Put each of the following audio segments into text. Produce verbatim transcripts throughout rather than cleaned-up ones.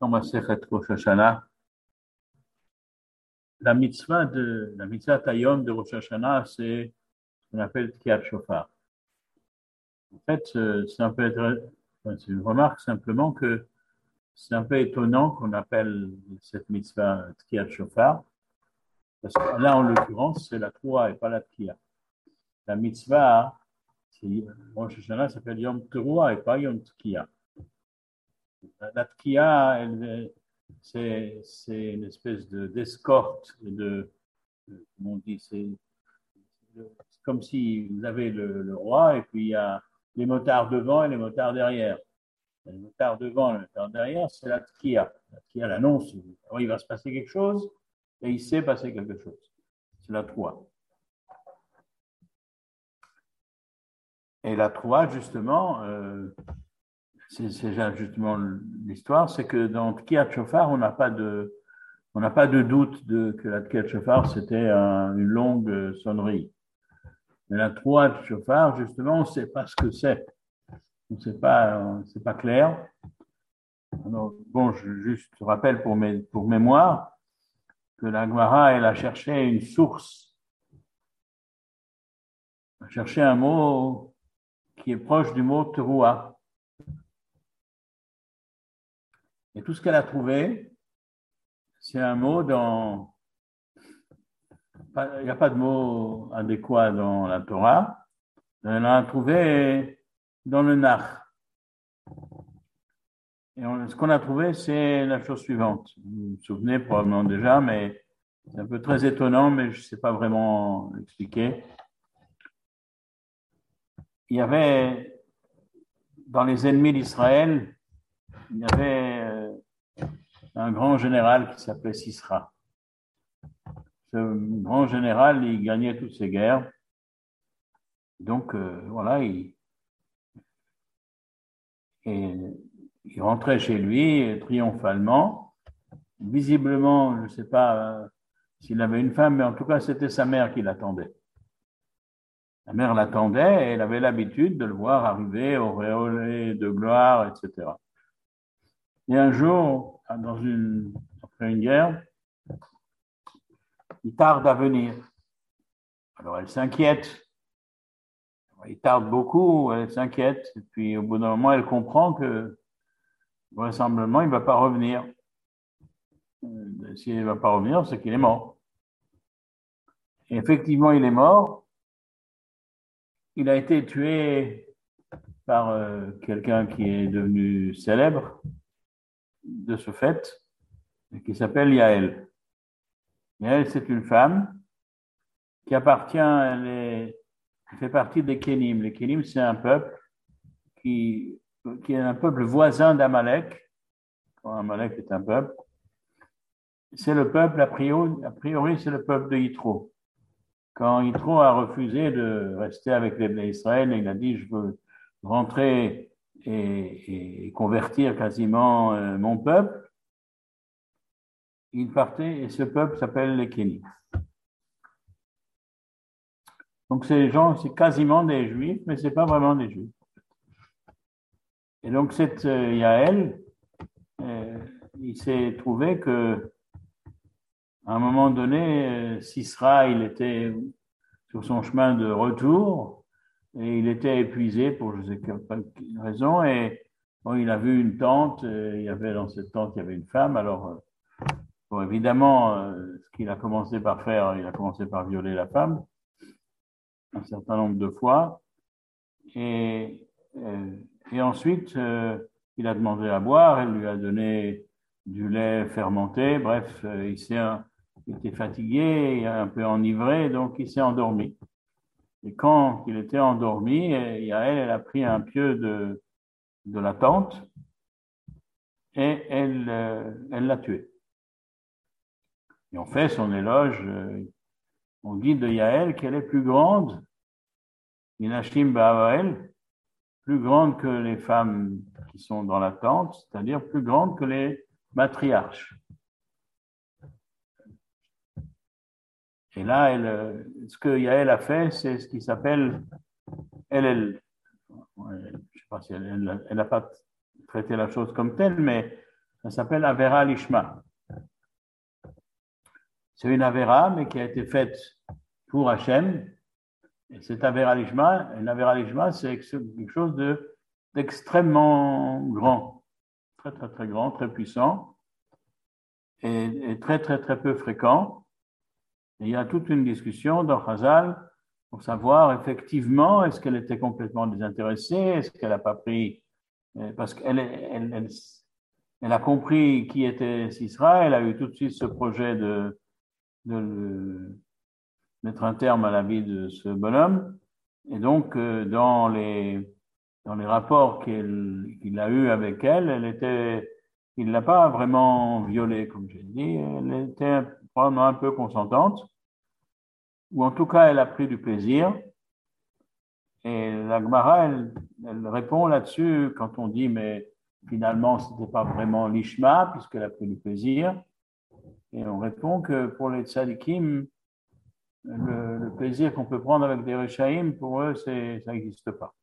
dans Masechet Rosh Hashanah, la mitzvah de la mitzvah Tayom de Rosh Hashanah, c'est ce qu'on appelle Tkiat Shofar. En fait, c'est un peu être, c'est une remarque simplement que c'est un peu étonnant qu'on appelle cette mitzvah Tkiat Shofar, parce que là, en l'occurrence, c'est la Troua et pas la Tkiat. La mitzvah, Rosh Hashanah s'appelle Yom Teruah et pas Yom Tkiat. La Tkiat, elle, c'est, c'est une espèce de, d'escorte, de, de, comment on dit, c'est, c'est comme si vous avez le, le roi et puis il y a les motards devant et les motards derrière. Les motards devant et les motards derrière, c'est la Tkiat. La Tkiat l'annonce, oh, il va se passer quelque chose et il sait passer quelque chose. C'est la Troua. Et la Troua, justement, euh, c'est, c'est justement l'histoire, c'est que dans Tkiat Shofar, on n'a pas de, on n'a pas de doute de, que la Tkiat Shofar, c'était un, une longue sonnerie. Mais la Troua de Shofar, justement, on ne sait pas ce que c'est. On ne sait pas, c'est pas clair. Alors, bon, je juste rappelle pour, mes, pour mémoire que la Gemara, elle a cherché une source. Elle a cherché un mot qui est proche du mot teroua. Et tout ce qu'elle a trouvé, c'est un mot dans... Il n'y a pas de mot adéquat dans la Torah. Elle a trouvé dans le Nach. Et on, ce qu'on a trouvé, c'est la chose suivante. Vous vous souvenez probablement déjà, mais c'est un peu très étonnant, mais je ne sais pas vraiment expliquer. Il y avait, dans les ennemis d'Israël, il y avait un grand général qui s'appelait Sisra. Ce grand général, il gagnait toutes ses guerres. Donc, euh, voilà, il, et, il rentrait chez lui triomphalement. Visiblement, je ne sais pas euh, s'il avait une femme, mais en tout cas, c'était sa mère qui l'attendait. La mère l'attendait et elle avait l'habitude de le voir arriver auréolé de gloire, et cetera. Et un jour, dans une, après une guerre, il tarde à venir. Alors elle s'inquiète. Il tarde beaucoup, elle s'inquiète. Et puis au bout d'un moment, elle comprend que vraisemblablement, il ne va pas revenir. S'il ne va pas revenir, c'est qu'il est mort. Et effectivement, il est mort. Il a été tué par euh, quelqu'un qui est devenu célèbre de ce fait, qui s'appelle Yaël. Yaël, c'est une femme qui appartient, elle, est, elle fait partie des Kénim. Les Kénim, c'est un peuple qui, qui est un peuple voisin d'Amalek. Amalek est un peuple. C'est le peuple, a priori, a priori c'est le peuple de Yitro. Quand Yitro a refusé de rester avec les Bnei Israël, il a dit, je veux rentrer et, et convertir quasiment euh, mon peuple. Il partait et ce peuple s'appelle les Kénis. Donc ces gens, c'est quasiment des Juifs, mais c'est pas vraiment des Juifs. Et donc cette euh, Yaël, euh, il s'est trouvé que à un moment donné, euh, Sisra, il était sur son chemin de retour et il était épuisé pour je ne sais quelle raison et bon, il a vu une tente, et il y avait dans cette tente il y avait une femme. Alors bon, évidemment, euh, ce qu'il a commencé par faire, il a commencé par violer la femme un certain nombre de fois et, euh, et ensuite euh, il a demandé à boire, elle lui a donné du lait fermenté, bref, euh, il s'est il était fatigué, un peu enivré, donc il s'est endormi. Et quand il était endormi, Yaël, elle a pris un pieu de, de la tente et elle, euh, elle l'a tué. Et on fait son éloge, euh, on dit de Yaël qu'elle est plus grande, Minashim Ba'ael, plus grande que les femmes qui sont dans la tente, c'est-à-dire plus grande que les matriarches. Et là, elle, ce que Yaël a fait, c'est ce qui s'appelle elle, elle, je ne sais pas si elle n'a pas traité la chose comme telle, mais ça s'appelle Avera Lishma. C'est une Avera, mais qui a été faite pour Hachem. Et cette Avera Lishma, une Avera Lishma, c'est quelque chose de, d'extrêmement grand, très, très, très grand, très puissant, et, et très, très, très peu fréquent. Et il y a toute une discussion dans Chazal pour savoir effectivement est-ce qu'elle était complètement désintéressée, est-ce qu'elle n'a pas pris, parce qu'elle elle, elle, elle a compris qui était Sisra, elle a eu tout de suite ce projet de, de mettre un terme à la vie de ce bonhomme. Et donc, dans les, dans les rapports qu'il, qu'il a eus avec elle, elle était, il ne l'a pas vraiment violée, comme j'ai dit, elle était probablement un peu consentante, ou en tout cas, elle a pris du plaisir. Et la Gemara, elle, elle répond là-dessus quand on dit, mais finalement, ce n'était pas vraiment l'ishma, puisqu'elle a pris du plaisir. Et on répond que pour les tzadikim, le, le plaisir qu'on peut prendre avec des rechaïm, pour eux, c'est, ça n'existe pas.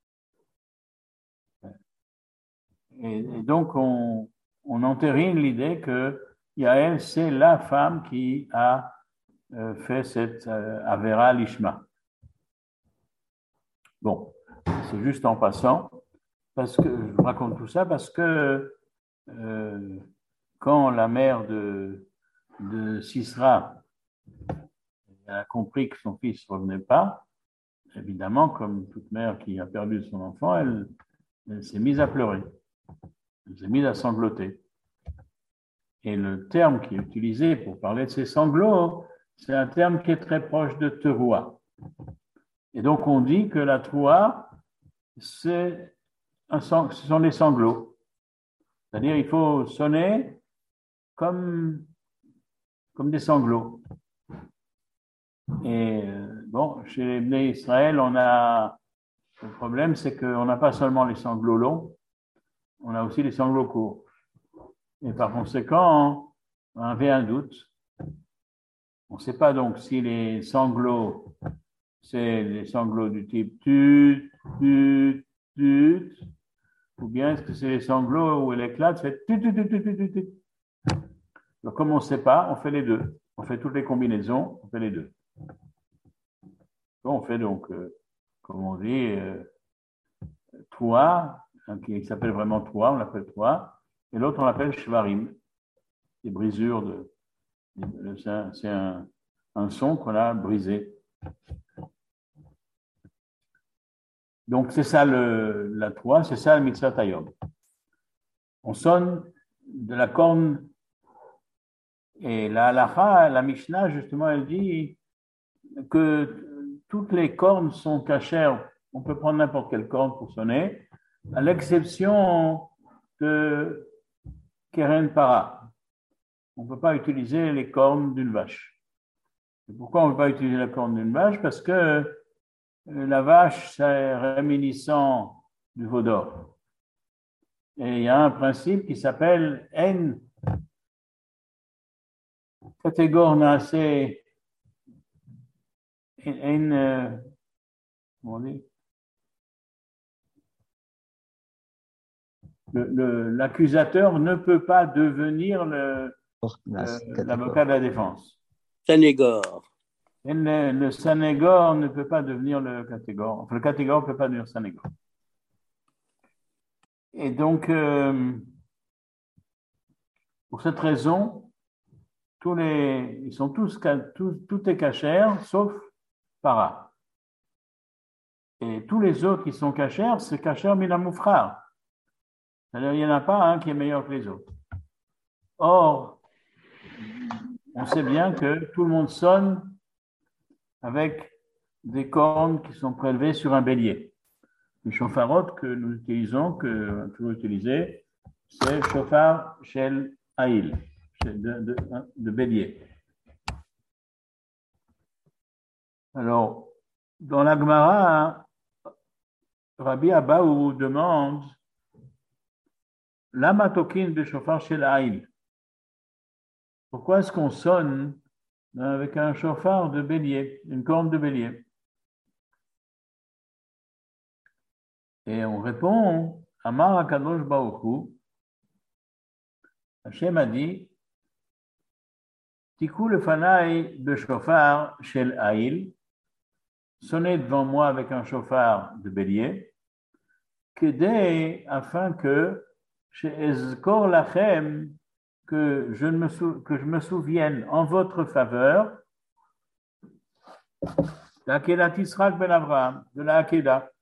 Et, et donc, on, on entérine l'idée que Yael, c'est la femme qui a euh, fait cette euh, Avera Lishma. Bon, c'est juste en passant, parce que je vous raconte tout ça, parce que euh, quand la mère de, de Sisra a compris que son fils ne revenait pas, évidemment, comme toute mère qui a perdu son enfant, elle, elle s'est mise à pleurer, elle s'est mise à sangloter. Et le terme qui est utilisé pour parler de ces sanglots, c'est un terme qui est très proche de teroua. Et donc on dit que la teroua, c'est un sang, ce sont des sanglots. C'est-à-dire il faut sonner comme, comme des sanglots. Et bon, chez les Bnei Israël, on a le problème, c'est qu'on n'a pas seulement les sanglots longs, on a aussi les sanglots courts. Et par conséquent, on avait un doute. On ne sait pas donc si les sanglots, c'est les sanglots du type tut, tut, tut, ou bien est-ce que c'est les sanglots où elle éclate, c'est tut, tut, tut, tut, tut, tut. Donc, comme on ne sait pas, on fait les deux. On fait toutes les combinaisons, on fait les deux. On fait donc, euh, comme on dit, euh, toi, hein, qui s'appelle vraiment toi, on l'appelle toi, et l'autre on l'appelle shvarim, des brisures de, de c'est un, un son qu'on a brisé. Donc c'est ça le, la toi, c'est ça le mitzvah tayom. On sonne de la corne, et la halacha, la Mishnah justement, elle dit que toutes les cornes sont cachères. On peut prendre n'importe quelle corne pour sonner, à l'exception de Keren Para. On ne peut pas utiliser les cornes d'une vache. Et pourquoi on ne peut pas utiliser la corne d'une vache? Parce que la vache, c'est réminiscent du veau d'or. Et il y a un principe qui s'appelle N catégorie nacée N, euh, comment on dit? Le, le, l'accusateur ne peut pas devenir le, euh, l'avocat de la défense. Sanégor. Et le, le sanégor ne peut pas devenir le catégore. Enfin, le catégore ne peut pas devenir sanégor. Et donc, euh, pour cette raison, tous les, ils sont tous, tous tout est cachère, sauf para. Et tous les autres qui sont cachères, c'est cachère minamoufrar. C'est-à-dire, il n'y en a pas un qui est meilleur que les autres. Or, on sait bien que tout le monde sonne avec des cornes qui sont prélevées sur un bélier. Les chauffarottes que nous utilisons, que nous toujours utilisé, c'est chauffard shel haïl, de, de, de bélier. Alors, dans la Gemara, Rabbi Abaou demande Lama tokin de chauffard shel haïl. Pourquoi est-ce qu'on sonne avec un chauffard de bélier, une corne de bélier? Et on répond, Amar Akadosh Baruch Hu, Hachem a dit, Tikou le fanaï de chauffard shel Aïl, sonnez devant moi avec un chauffard de bélier, Kedei, afin que, chez Ezkor lachem, que je, me sou, que je me souvienne en votre faveur, d'Akedat Yitzhak ben Abraham, de la Akedah.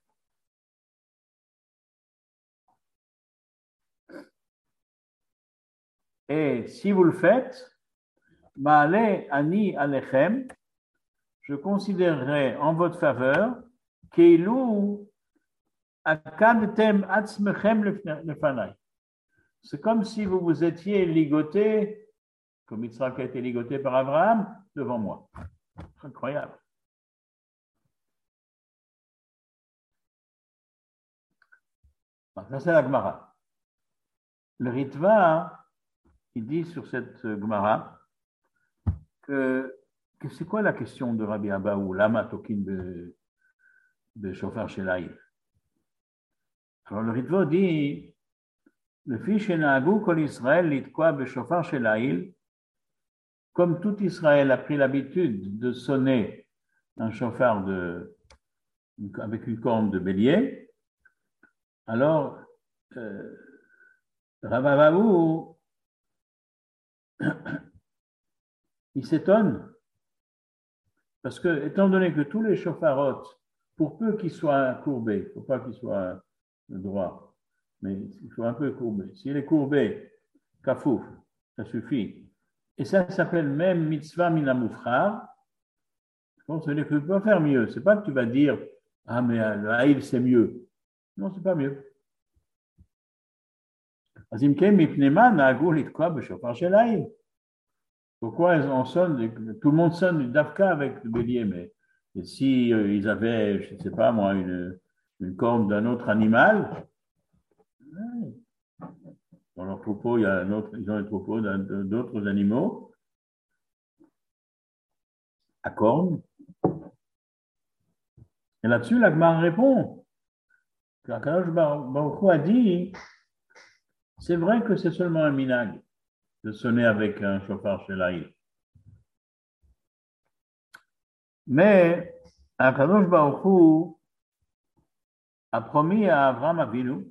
Et si vous le faites, Ma'ale ani alechem, je considérerai en votre faveur, Keilu akadtem atzmechem lefanai. C'est comme si vous vous étiez ligoté, comme Yitzhak a été ligoté par Abraham, devant moi. C'est incroyable. Ça, c'est la Gemara. Le Ritva, il dit sur cette Gemara que, que c'est quoi la question de Rabbi Abba ou Lama Tokin de, de Shofar Shelaï. Alors le Ritva dit le fiche Nagou Kol Israël litkwa beshofar Shelaïl, comme tout Israël a pris l'habitude de sonner un chauffard de, avec une corne de bélier, alors euh, Rabbi Abba il s'étonne parce que, étant donné que tous les chauffarotes, pour peu qu'ils soient courbés, il ne faut pas qu'ils soient droits, mais il faut un peu courber. S'il est courbé, kafouf, ça suffit. Et ça s'appelle même mitzvah minamufrar. Donc, ça veut dire que tu peux pas faire mieux. C'est pas que tu vas dire, ah, mais le haïl, c'est mieux. Non, c'est pas mieux. Azimkem mipnema na'agu litkwa b'shofar shel haïl. Pourquoi on sonne, tout le monde sonne du dafka avec le bélier, mais si euh, ils avaient, je ne sais pas moi, une, une corne d'un autre animal, dans leur troupeau, il y a un autre, ils ont un troupeau d'autres animaux à cornes. Et là-dessus, la Gemara répond que Akadosh Baruch Hu a dit, c'est vrai que c'est seulement un minag de sonner avec un chauffard shelaïl. Mais Akadosh Baruch Hu a promis à Avraham Avinu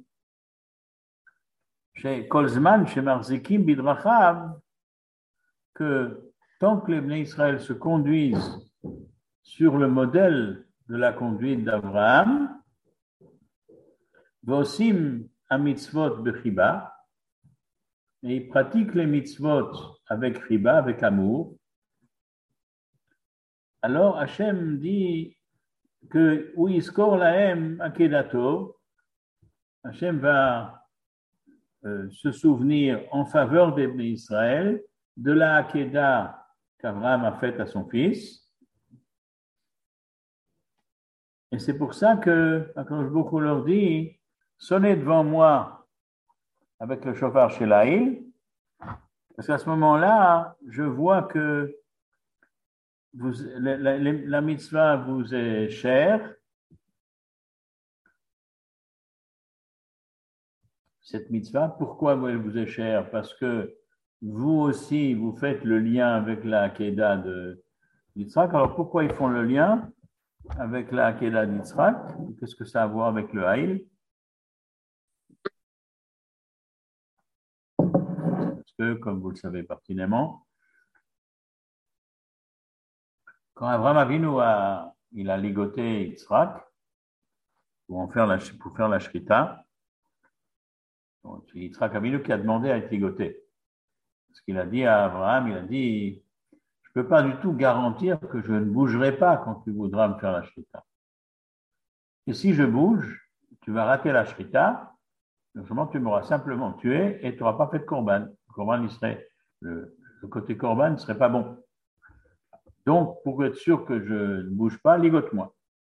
chez Kolzman, chez Marzikim Bidrachav, que tant que les Bnei Israël se conduisent sur le modèle de la conduite d'Abraham, Vosim a mitzvot bechiba, et ils pratiquent les mitzvot avec chiba, avec amour, alors Hachem dit que où il score lahem akedato, Hachem va euh, se souvenir en faveur des Bnei Israël de la Akedah qu'Abraham a faite à son fils. Et c'est pour ça que, quand beaucoup leur dit, sonnez devant moi avec le chauffard shelaïl, parce qu'à ce moment-là, je vois que vous, la, la, la mitzvah vous est chère. Cette mitzvah, pourquoi elle vous est chère? Parce que vous aussi, vous faites le lien avec la Akedah de Yitzhak. Alors pourquoi ils font le lien avec la Akedah d'Yitzhak? Qu'est-ce que ça a à voir avec le Haïl? Parce que, comme vous le savez pertinemment, quand Abraham Avinu a, il a ligoté Yitzhak pour, en faire la, pour faire la Shrita, c'est Yitzhak Avinu qui a demandé à être ligoté. Parce qu'il a dit à Abraham, il a dit, je ne peux pas du tout garantir que je ne bougerai pas quand tu voudras me faire la Shrita. Et si je bouge, tu vas rater la Shrita, donc tu m'auras simplement tué et tu n'auras pas fait de korban. Le korban, il serait, le, le côté korban ne serait pas bon. Donc, pour être sûr que je ne bouge pas, ligote-moi.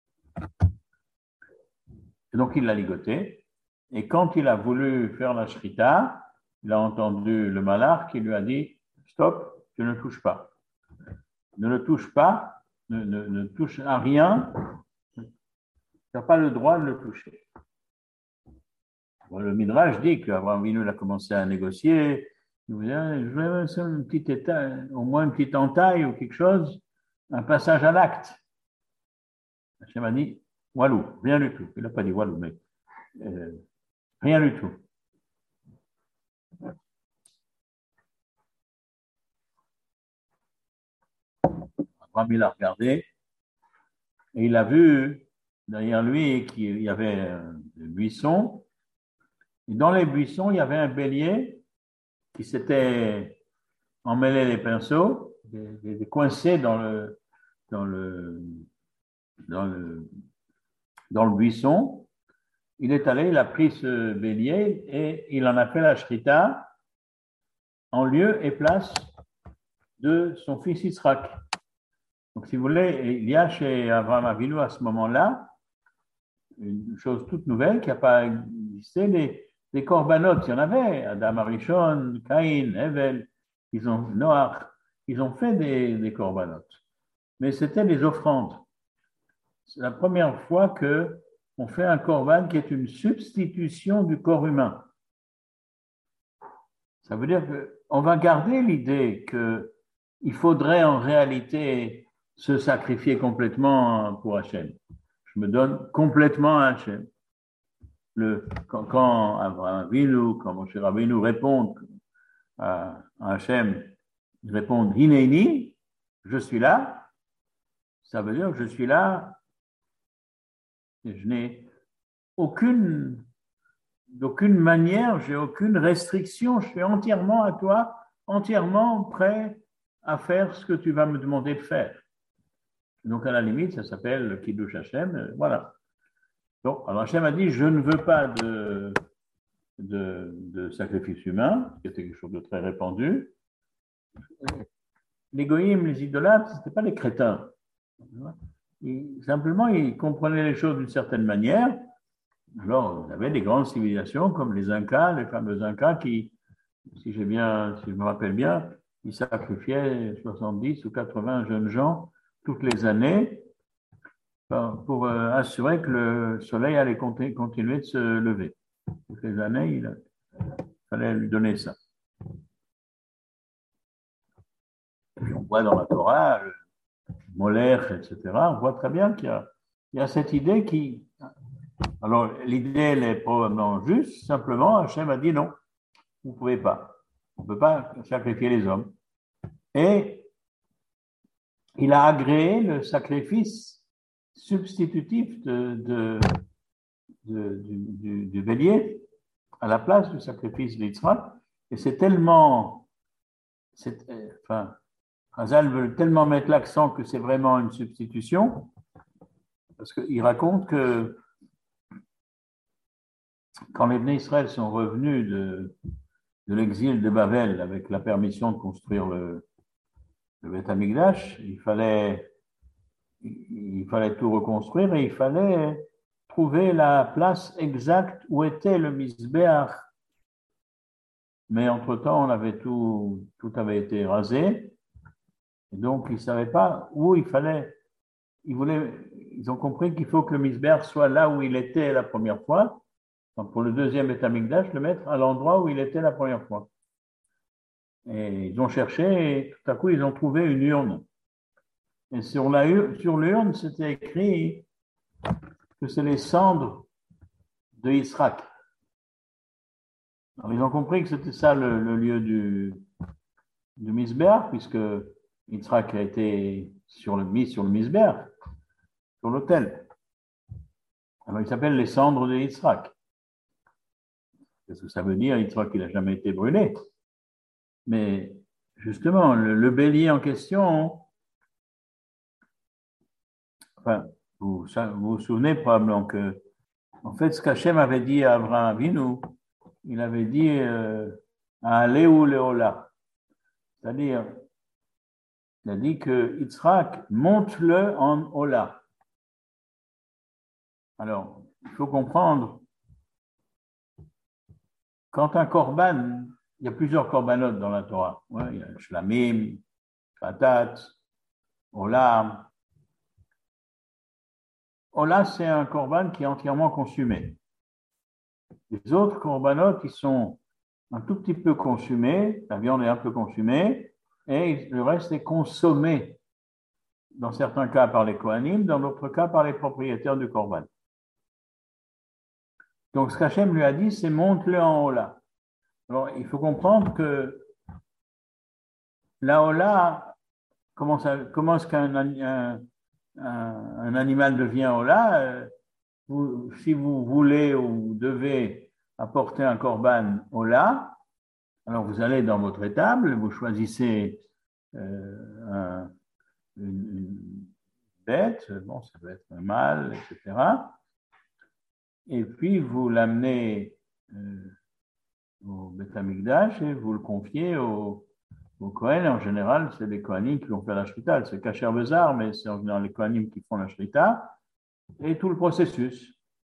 Et donc, il l'a ligoté. Et quand il a voulu faire la Shrita, il a entendu le malach qui lui a dit « Stop, tu ne touches pas. Ne le touche pas, ne, ne, ne touche à rien. Tu n'as pas le droit de le toucher. » Bon, le Midrash dit qu'Abraham Avinu a commencé à négocier Je voulais un petit état, au moins une petite entaille ou quelque chose, un passage à l'acte. Hachem a dit, walou, rien du tout. Il n'a pas dit walou, mais euh, rien du tout. Abraham, il a regardé et il a vu derrière lui qu'il y avait des buissons. Et dans les buissons, il y avait un bélier qui s'était emmêlé les pinceaux, des, des, coincé dans le, dans le, dans le, dans le buisson. Il est allé, il a pris ce bélier et il en a fait la shrita en lieu et place de son fils Yitzhak. Donc, si vous voulez, il y a chez Abraham Avinu à ce moment-là une chose toute nouvelle qui n'a pas existé, les, les corbanotes, il y en avait, Adam Arishon, Caïn, Hevel, ils ont, Noach, ils ont fait des, des corbanotes, mais c'était des offrandes. C'est la première fois qu'on fait un corban qui est une substitution du corps humain. Ça veut dire qu'on va garder l'idée qu'il faudrait en réalité se sacrifier complètement pour Hachem. Je me donne complètement à Hachem. Le, quand, quand Abraham Avinu, quand Moshe Rabbeinu répondent à, à Hachem, ils répondent Hineini, je suis là, ça veut dire que je suis là et je n'ai aucune, d'aucune manière, j'ai aucune restriction, je suis entièrement à toi, entièrement prêt à faire ce que tu vas me demander de faire. Donc, à la limite, ça s'appelle le Kiddush Hashem, voilà. Donc, alors Hachem a dit, je ne veux pas de, de, de sacrifice humain, qui était quelque chose de très répandu. Les goïms, les idolâtres, ce n'étaient pas les crétins. Ils, simplement, ils comprenaient les choses d'une certaine manière. Alors, il y avait des grandes civilisations comme les Incas, les fameux Incas qui, si j'ai bien, si je me rappelle bien, ils sacrifiaient soixante-dix ou quatre-vingts jeunes gens toutes les années pour assurer que le soleil allait continuer de se lever. Toutes les années, il fallait lui donner ça. Et puis on voit dans la Torah, le Molech, et cetera, on voit très bien qu'il y a, il y a cette idée qui... Alors, l'idée, elle est probablement juste, simplement, Hachem a dit non, vous ne pouvez pas. On ne peut pas sacrifier les hommes. Et il a agréé le sacrifice substitutif de, de, de, du, du, du bélier à la place du sacrifice d'Yitzhak. Et c'est tellement... C'est, enfin, Hazal veut tellement mettre l'accent que c'est vraiment une substitution, parce qu'il raconte que quand les Bnei Israël sont revenus de, de l'exil de Babel avec la permission de construire le, le Beth Amikdash, il fallait, il fallait tout reconstruire et il fallait trouver la place exacte où était le Mizbeach. Mais entre-temps, on avait tout, tout avait été rasé. Et donc, ils ne savaient pas où il fallait. Ils, voulaient, ils ont compris qu'il faut que le Mizbeach soit là où il était la première fois. Donc, pour le deuxième Beth Amikdash, le mettre à l'endroit où il était la première fois. Et ils ont cherché et tout à coup, ils ont trouvé une urne. Et sur, la, sur l'urne, c'était écrit que c'est les cendres de Yitzhak. Alors, ils ont compris que c'était ça le, le lieu du, du Mizbeach, puisque Yitzhak a été sur le, mis sur le Mizbeach, sur l'autel. Alors, il s'appelle les cendres de Yitzhak. Qu'est-ce que ça veut dire? Yitzhak, il n'a jamais été brûlé. Mais justement, le, le bélier en question, enfin, vous, vous vous souvenez probablement que, en fait, ce qu'Hachem avait dit à Abraham Avinu, il avait dit euh, à Léou Léola, c'est-à-dire, il a dit que Yitzhak, monte-le en Ola. Alors, il faut comprendre, quand un korban, il y a plusieurs korbanotes dans la Torah. Ouais, il y a Shlamim, Khatat, Ola. Ola, c'est un korban qui est entièrement consumé. Les autres korbanotes, ils sont un tout petit peu consumé, la viande est un peu consumée, et le reste est consommé, dans certains cas par les Kohanim, dans d'autres cas par les propriétaires du Korban. Donc ce qu'Hachem lui a dit, c'est monte-le en Ola. Alors il faut comprendre que la Ola, comment, ça, comment est-ce qu'un un, un, un animal devient Ola euh, vous, si vous voulez ou devez apporter un Korban Ola, alors vous allez dans votre étable, vous choisissez euh, un, une, une bête, bon, ça peut être un mâle, et cetera. Et puis vous l'amenez euh, au Beth Amikdash et vous le confiez au, au Kohen. En général, c'est les Kohanim qui vont faire la shrita. C'est Kacher Bezar, mais c'est en général les Kohanim qui font la shrita. Et tout le processus.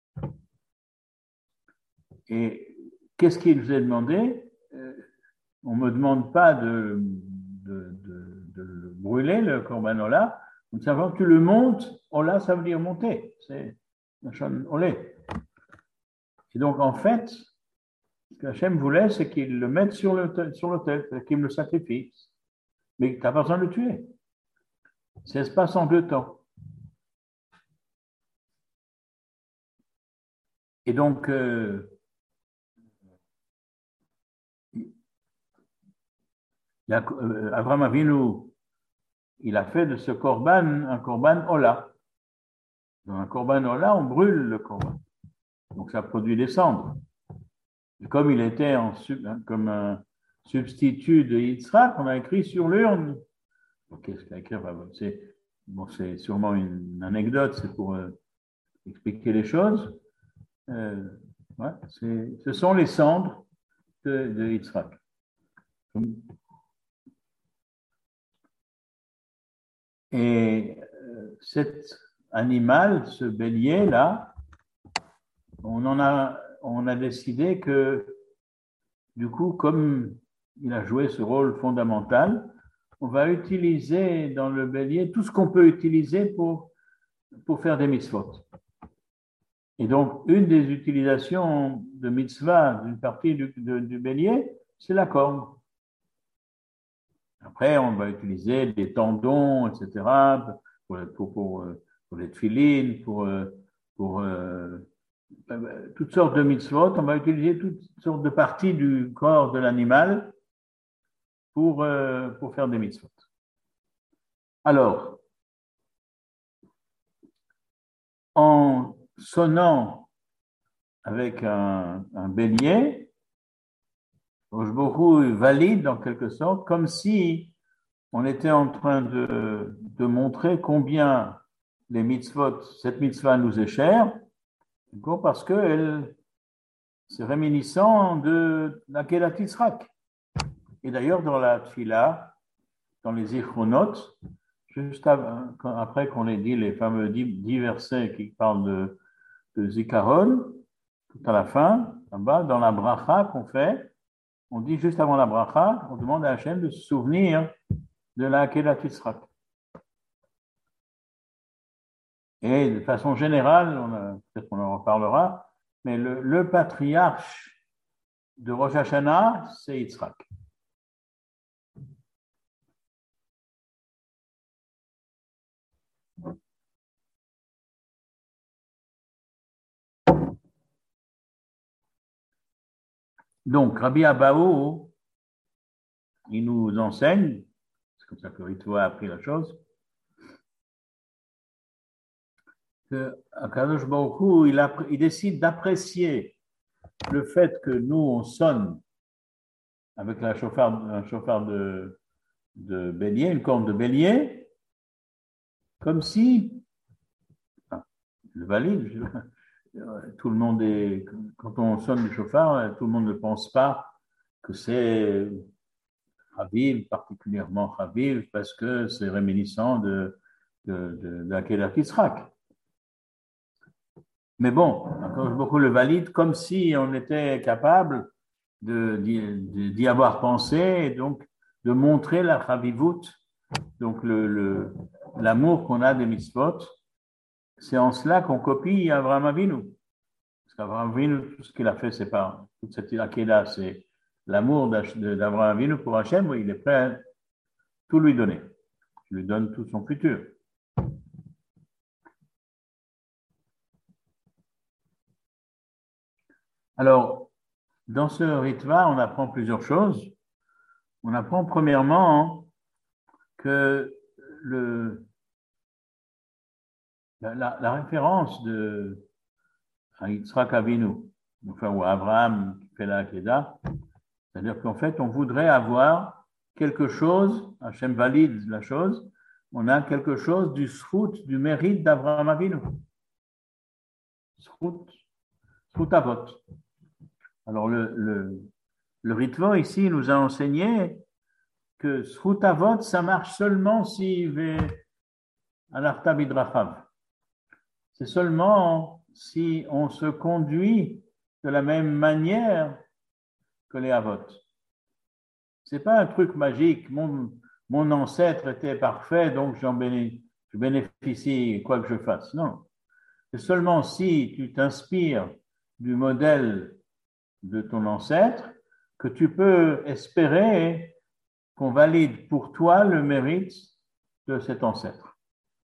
Et qu'est-ce qu'il vous est demandé? On ne me demande pas de, de, de, de le brûler, le Korban Ola. Donc, simplement, tu le montes. Ola, ça veut dire monter. C'est olé. Et donc, en fait, ce qu'Hachem voulait, c'est qu'il le mette sur l'autel, sur l'autel, qu'il me le sacrifie. Mais tu n'as pas besoin de le tuer. Ça se passe en deux temps. Et donc, euh, euh, Abraham Avinu, il a fait de ce korban un korban Ola. Dans un korban Ola, on brûle le korban. Donc, ça produit des cendres. Et comme il était en, comme un substitut de Yitzhak, on a écrit sur l'urne. Qu'est-ce qu'il a écrit? C'est bon, c'est sûrement une anecdote, c'est pour euh, expliquer les choses. Euh, ouais, ce sont les cendres de, de Yitzhak. Et euh, cet animal, ce bélier-là, on en a, on a décidé que, du coup, comme il a joué ce rôle fondamental, on va utiliser dans le bélier tout ce qu'on peut utiliser pour, pour faire des mitzvot. Et donc, une des utilisations de mitzvah d'une partie du, de, du bélier, c'est la corne. Après, on va utiliser des tendons, et cetera, pour, pour, pour, pour les tefilines, pour, pour euh, toutes sortes de mitzvot. On va utiliser toutes sortes de parties du corps de l'animal pour, euh, pour faire des mitzvot. Alors, en sonnant avec un, un bélier, Ojbohu valide en quelque sorte, comme si on était en train de, de montrer combien les mitzvot, cette mitzvah nous est chère, parce que c'est réminiscent de la Kedat Yitzhak. Et d'ailleurs, dans la Tfila, dans les Zichronot, juste après qu'on ait dit les fameux dix versets qui parlent de, de Zikaron, tout à la fin, là-bas, dans la bracha qu'on fait, on dit juste avant la bracha, on demande à Hachem de se souvenir de la Kedat Yitzhak. Et de façon générale, on a, peut-être qu'on en reparlera, mais le, le patriarche de Rosh Hashanah, c'est Yitzhak. Donc, Rabbi Abahu, il nous enseigne, c'est comme ça que Ritva a appris la chose, que Akadosh Baruch Hu, il, il décide d'apprécier le fait que nous, on sonne avec la chauffard, un chauffard de, de bélier, une corne de bélier, comme si, enfin, le valide, tout le monde est, quand on sonne le chauffard, tout le monde ne pense pas que c'est Chaviv, particulièrement Chaviv, parce que c'est réminiscent de, de, de, de la Kedat Yitzhak. Mais bon, encore beaucoup le valide, comme si on était capable de, de, d'y avoir pensé, et donc de montrer la Chavivut, donc le, le, l'amour qu'on a des mitzvot. C'est en cela qu'on copie Abraham Avinu. Parce qu'Abraham Avinu, tout ce qu'il a fait, c'est pas toute cette Akedah, c'est l'amour d'Abraham Avinu pour Hachem, il est prêt à tout lui donner. Il lui donne tout son futur. Alors, dans ce ritva, on apprend plusieurs choses. On apprend premièrement que le, la, la, la référence de à Yitzhak Avinu, enfin, ou à Abraham qui fait la Hakeda, c'est-à-dire qu'en fait, on voudrait avoir quelque chose, Hachem valide la chose, on a quelque chose du srout, du mérite d'Abraham Avinu. Srout, srout avot. Alors, le, le, le ritva ici nous a enseigné que srout avot, ça marche seulement si à l'arta bidrachav. C'est seulement si on se conduit de la même manière que les avot. C'est pas un truc magique. Mon, mon ancêtre était parfait, donc j'en bénéficie, je bénéficie quoi que je fasse. Non. C'est seulement si tu t'inspires du modèle de ton ancêtre que tu peux espérer qu'on valide pour toi le mérite de cet ancêtre.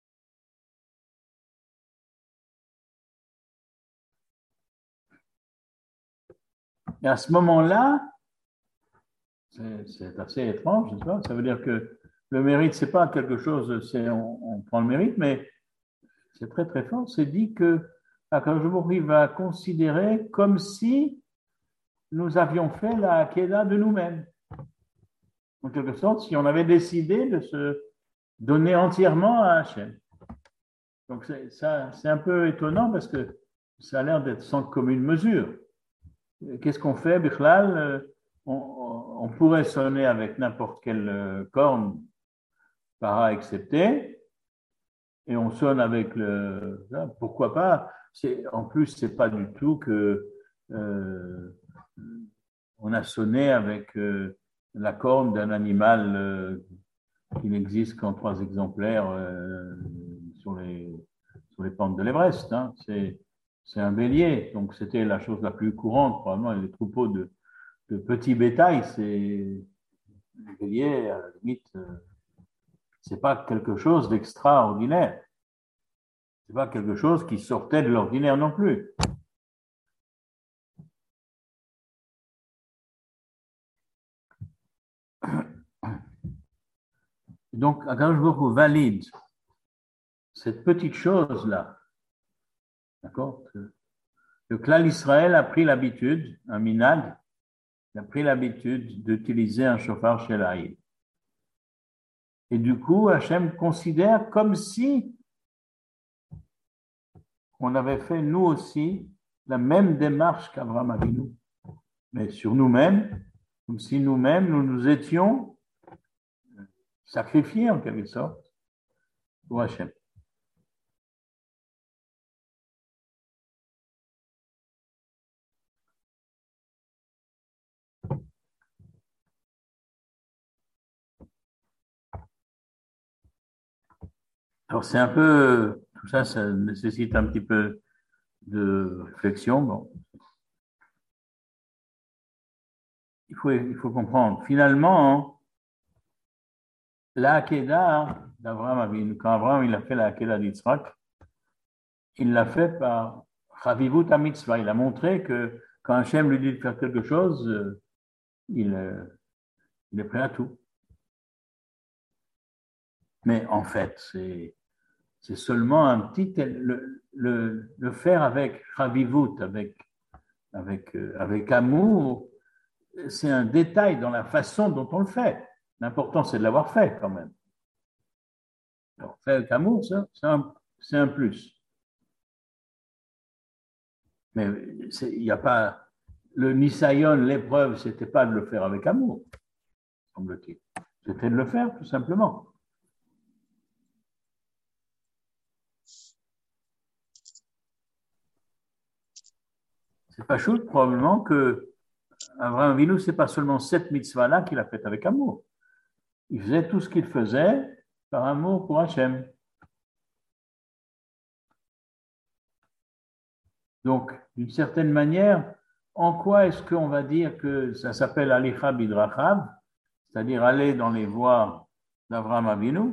Et à ce moment-là, c'est, c'est assez étrange, n'est-ce pas? Ça veut dire que le mérite, c'est pas quelque chose, c'est on, on prend le mérite, mais c'est très très fort. C'est dit que Akadosh Baruch Hu va considérer comme si nous avions fait la Hakeda de nous-mêmes. En quelque sorte, si on avait décidé de se donner entièrement à Hachem. Donc c'est, ça, c'est un peu étonnant parce que ça a l'air d'être sans commune mesure. Qu'est-ce qu'on fait, Bichlal? on, on pourrait sonner avec n'importe quelle corne, para excepté, et on sonne avec le... Pourquoi pas? C'est, en plus, c'est pas du tout que euh, on a sonné avec euh, la corne d'un animal euh, qui n'existe qu'en trois exemplaires euh, sur, les, sur les pentes de l'Everest. Hein. C'est, c'est un bélier, donc c'était la chose la plus courante, probablement, les troupeaux de, de petits bétail, c'est le bélier, à la limite, euh, c'est pas quelque chose d'extraordinaire. C'est pas quelque chose qui sortait de l'ordinaire non plus. Donc, Akadosh Baruch Hu valide cette petite chose-là. D'accord? Le clan Israël a pris l'habitude, un minag, il a pris l'habitude d'utiliser un chauffard chez l'Aïd. Et du coup, Hachem considère comme si on avait fait nous aussi la même démarche qu'Abraham Avinu, mais sur nous-mêmes, comme si nous-mêmes, nous nous étions sacrifiés en quelque sorte pour Hachem. Alors c'est un peu, tout ça, ça nécessite un petit peu de réflexion. Bon. Il faut, il faut comprendre. Finalement, la Hakeda d'Abraham Avinu, quand Abraham il a fait la Hakeda d'Yitzhak, il l'a fait par Chavivut HaMitzvah. Il a montré que quand Hachem lui dit de faire quelque chose, il, il est prêt à tout. Mais en fait, c'est, c'est seulement un petit... Le, le, le faire avec Chavivut, avec, avec, avec amour, c'est un détail dans la façon dont on le fait. L'important, c'est de l'avoir fait quand même. Alors, faire avec amour, ça, c'est un, c'est un plus. Mais il n'y a pas... Le Nisayon, l'épreuve, ce n'était pas de le faire avec amour, semble-t-il. C'était de le faire, tout simplement. C'est pas chaud, probablement, que Abraham Avinu, ce n'est pas seulement cette mitzvah-là qu'il a faite avec amour. Il faisait tout ce qu'il faisait par amour pour Hachem. Donc, d'une certaine manière, en quoi est-ce qu'on va dire que ça s'appelle Alicha Bidrachav, c'est-à-dire aller dans les voies d'Avraham Avinu,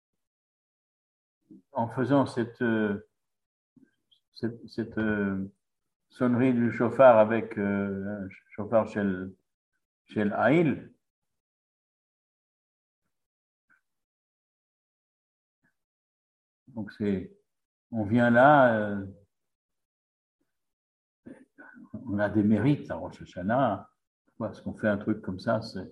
en faisant cette, cette, cette sonnerie du chauffard avec euh, un chauffard chez le, chez le Haïl. Donc, c'est, on vient là, euh, on a des mérites à Rosh Hashanah. Parce qu'on fait un truc comme ça, c'est.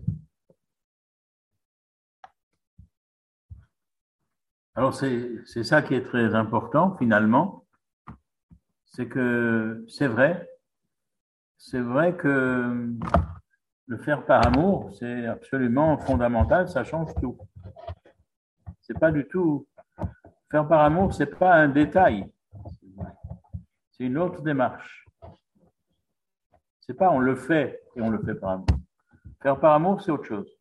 Alors, c'est, c'est ça qui est très important, finalement. C'est que c'est vrai. C'est vrai que le faire par amour, c'est absolument fondamental, ça change tout. C'est pas du tout. Faire par amour, c'est pas un détail. C'est une autre démarche. C'est pas on le fait et on le fait par amour. Faire par amour, c'est autre chose.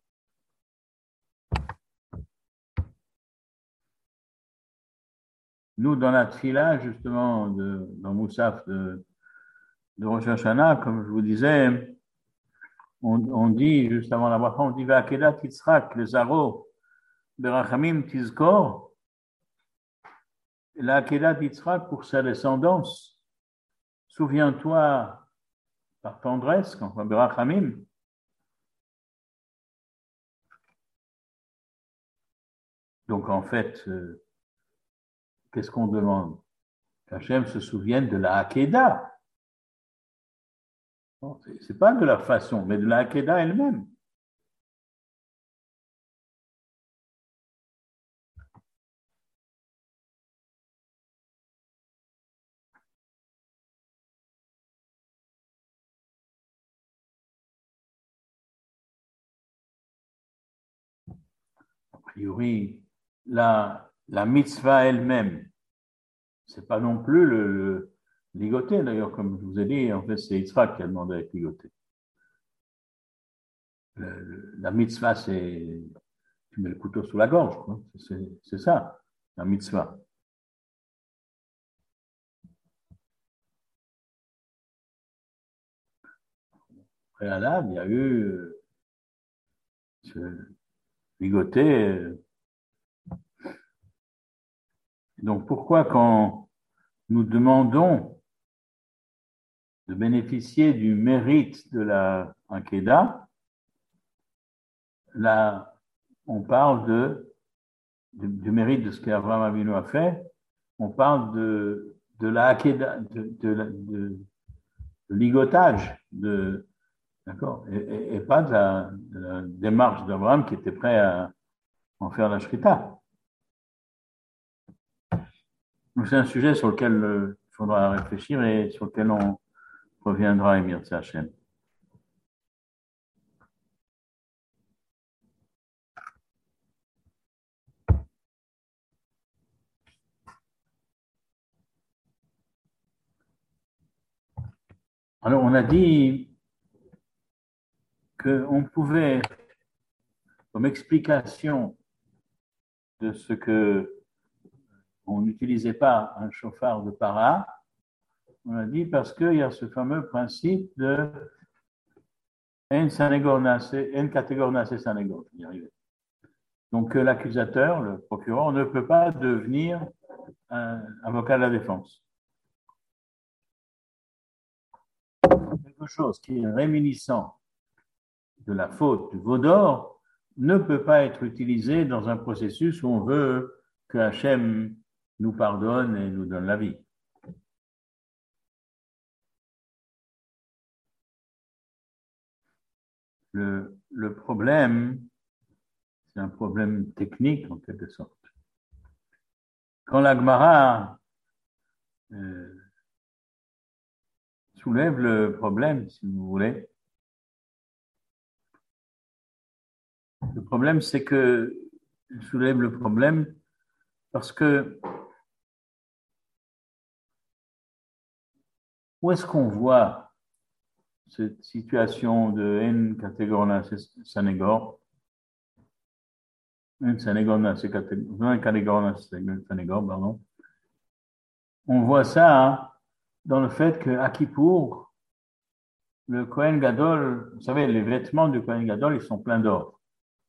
Nous, dans la tfila, justement, de, dans Moussaf de, de Rosh Hashanah, comme je vous disais, on, on dit, juste avant la bracha, on dit Va'akedat Yitzhak, le Zaro, Berachamim Tizkor. La Akedat Yitzhak pour sa descendance. Souviens-toi, par tendresse, quand on Berachamim. Donc, en fait, euh, qu'est-ce qu'on demande? Qu'Hachem se souvienne de la Hakeda. Ce n'est pas de la façon, mais de la Hakeda elle-même. A priori, la, la mitzvah elle-même, ce n'est pas non plus le, le ligoter. D'ailleurs, comme je vous ai dit, en fait, c'est Yitzhak qui a demandé à être ligoté. Le, la mitzvah, c'est tu mets le couteau sous la gorge, quoi. C'est, c'est ça, la mitzvah. Préalable, il y a eu euh, ce ligoté. Euh, donc, pourquoi quand nous demandons de bénéficier du mérite de la Hakeda, là, on parle de, du, du mérite de ce qu'Abraham Avinu a fait, on parle de, de la Hakeda, de, de, de, de ligotage, de, d'accord, et, et, et pas de la, de la démarche d'Abraham qui était prêt à en faire la shrita. Donc, c'est un sujet sur lequel euh, il faudra réfléchir et sur lequel on reviendra, Emir Tzachem. Alors, on a dit qu'on pouvait, comme explication de ce que on n'utilisait pas un chauffard de para, on a dit parce qu'il y a ce fameux principe de en sanegor nase, en catégorie nase sanegor, je vais y arriver. Donc, l'accusateur, le procureur, ne peut pas devenir un avocat de la défense. Quelque chose qui est réminiscent de la faute du veau d'or ne peut pas être utilisé dans un processus où on veut que Hachem nous pardonne et nous donne la vie. Le, le problème, c'est un problème technique en quelque sorte. Quand la Gemara euh, soulève le problème, si vous voulez, le problème c'est que elle soulève le problème parce que où est-ce qu'on voit cette situation de N catégorie Sanégor, N Sanégor, pardon. On voit ça hein, dans le fait qu'à Kippour, le Kohen Gadol, vous savez, les vêtements du Kohen Gadol, ils sont pleins d'or.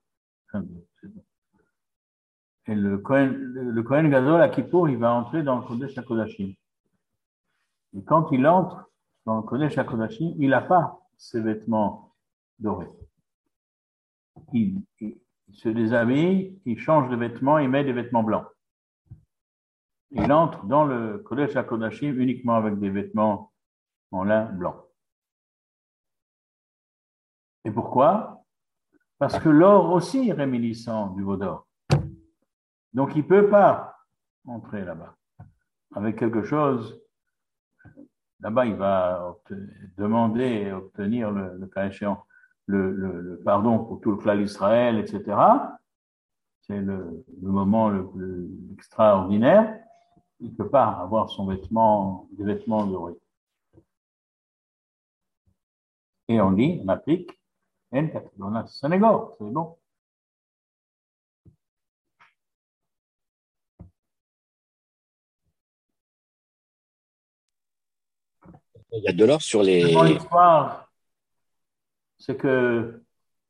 Et le Kohen, le Kohen Gadol à Kippour, il va entrer dans le Kodesh HaKodashim. Et quand il entre dans le Kodesh HaKodashim, il n'a pas ses vêtements dorés. Il, il, il se déshabille, il change de vêtements, il met des vêtements blancs. Il entre dans le Kodesh HaKodashim uniquement avec des vêtements en lin blanc. Et pourquoi? Parce que l'or aussi est réminiscent du veau d'or. Donc, il ne peut pas entrer là-bas avec quelque chose. Là-bas, il va demander et obtenir le, le cas échéant, le, le, le pardon pour tout le clan d'Israël, et cetera. C'est le, le moment le plus extraordinaire. Il ne peut pas avoir son vêtement, des vêtements dorés. Et on dit, on applique, en catégorie Sénégal, c'est bon. Il y a de l'or sur les. Dans l'histoire, c'est que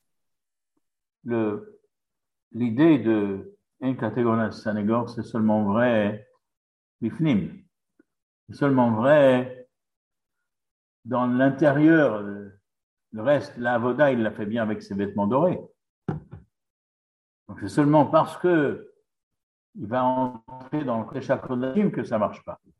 le, l'idée de en catégorie Sénégal, c'est seulement vrai l'ifnim. C'est seulement vrai dans l'intérieur. Le reste, la avoda, il l'a fait bien avec ses vêtements dorés. Donc c'est seulement parce que il va entrer dans le Kodesh HaKodashim que ça ne marche pas.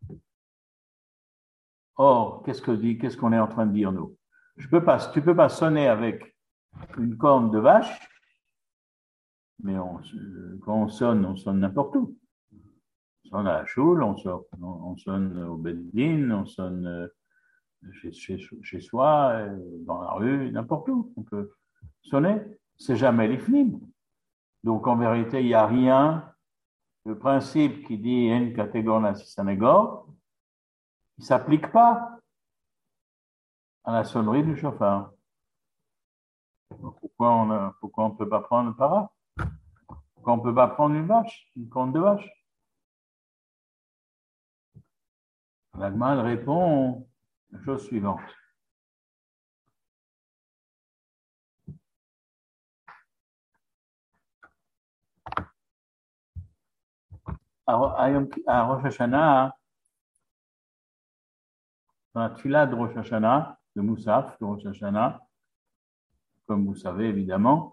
Or, qu'est-ce que dit, qu'est-ce qu'on est en train de dire, nous? Je peux pas, tu ne peux pas sonner avec une corne de vache, mais on, quand on sonne, on sonne n'importe où. On sonne à la choule, on, sort, on, on sonne au Beddin, on sonne chez, chez, chez soi, dans la rue, n'importe où. On peut sonner. C'est jamais l'ifnim. Donc, en vérité, il n'y a rien. Le principe qui dit en catégorie Sénégal, il ne s'applique pas à la sonnerie du chauffard. Pourquoi on ne pourquoi on peut pas prendre le para? Pourquoi on ne peut pas prendre une vache, une corne de vache? L'Agma, elle répond la chose suivante. À Rosh Hashanah, dans la tfila de Rosh Hashanah, le Moussaf de Rosh Hashanah, comme vous savez évidemment,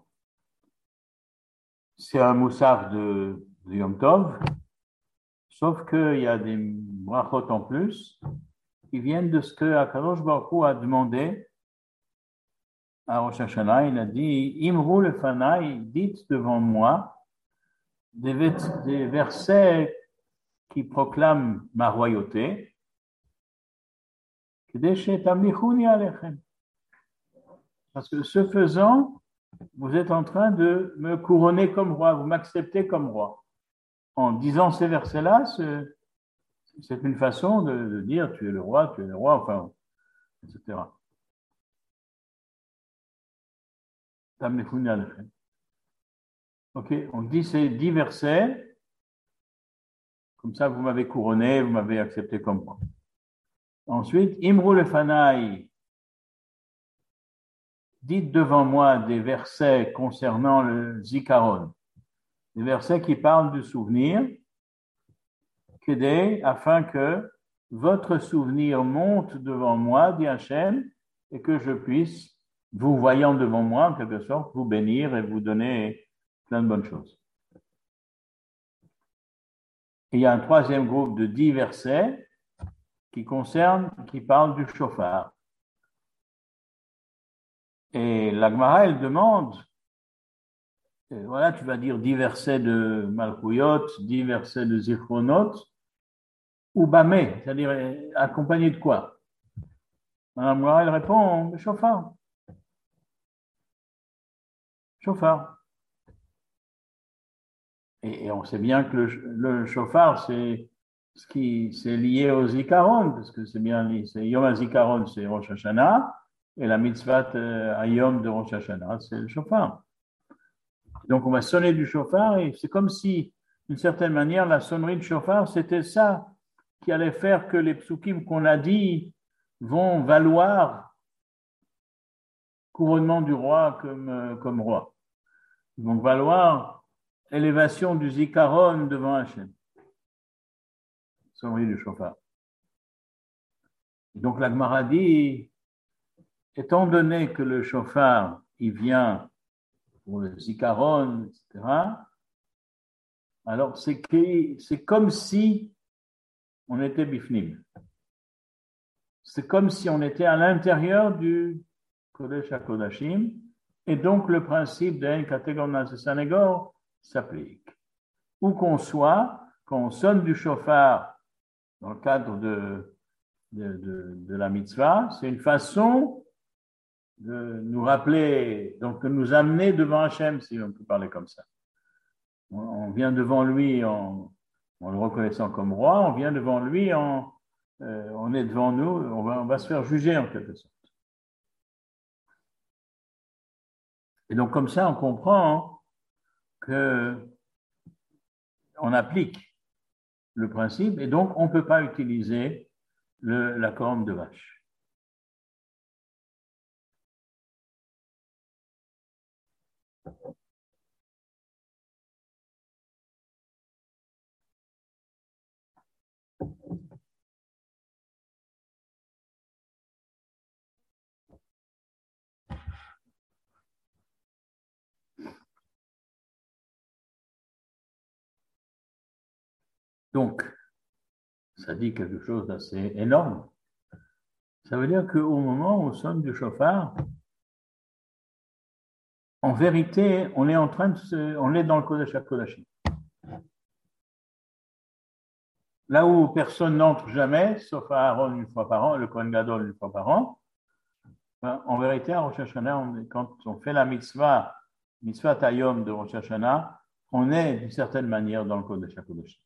c'est un Moussaf de, de Yom Tov, sauf qu'il y a des brachot en plus qui viennent de ce que Akadosh Baruch Hu a demandé à Rosh Hashanah. Il a dit Imru lefanai, dites devant moi des, des versets qui proclament ma royauté. Parce que ce faisant, vous êtes en train de me couronner comme roi, vous m'acceptez comme roi. En disant ces versets-là, c'est une façon de, de dire tu es le roi, tu es le roi, enfin, et cetera. Ok, on dit ces dix versets, comme ça vous m'avez couronné, vous m'avez accepté comme roi. Ensuite, Imru lefanai, dites devant moi des versets concernant le zikaron, des versets qui parlent du souvenir, afin que votre souvenir monte devant moi, dit Hachem, et que je puisse, vous voyant devant moi, en quelque sorte, vous bénir et vous donner plein de bonnes choses. Et il y a un troisième groupe de dix versets qui concerne, qui parle du shofar. Et la Gemara, elle demande, voilà, tu vas dire dix versets de Malchuyot, dix versets de Zichronot, ou Bamé, c'est-à-dire accompagné de quoi? Madame Gemara, elle répond, le shofar. Shofar. Et, et on sait bien que le, le shofar, c'est ce qui c'est lié au zikaron, parce que c'est bien lié. C'est Yom HaZikaron, c'est Rosh Hashanah, et la mitzvah euh, Hayom de Rosh Hashanah, c'est le shofar. Donc on va sonner du shofar, et c'est comme si, d'une certaine manière, la sonnerie de shofar, c'était ça qui allait faire que les psukim qu'on a dit vont valoir couronnement du roi comme, euh, comme roi. Ils vont valoir élévation du zikaron devant Hachem. Sonnerie du chauffard. Et donc la Gemara dit, étant donné que le chauffard, il vient pour le zikaron, et cetera, alors c'est, que, c'est comme si on était bifnim. C'est comme si on était à l'intérieur du Kodesh HaKodashim, et donc le principe d'un Kategor Nasesanegor s'applique. Où qu'on soit, quand on sonne du chauffard dans le cadre de, de, de, de la mitzvah, c'est une façon de nous rappeler, donc de nous amener devant Hachem, si on peut parler comme ça. On, on vient devant lui en, en le reconnaissant comme roi, on vient devant lui en, euh, on est devant nous, on va, on va se faire juger en quelque sorte. Et donc comme ça, on comprend que on applique le principe et donc on ne peut pas utiliser le, la corne de vache. Donc, ça dit quelque chose d'assez énorme. Ça veut dire qu'au moment où on sonne du chauffard, en vérité, on est en train de se, on est dans le Kodesh HaKodashim. Là où personne n'entre jamais, sauf Aaron une fois par an, le Kohen Gadol une fois par an, ben, en vérité, à Rosh Hashanah, on, quand on fait la mitzvah, mitzvah Tayom de Rosh Hashanah, on est d'une certaine manière dans le Kodesh HaKodashim.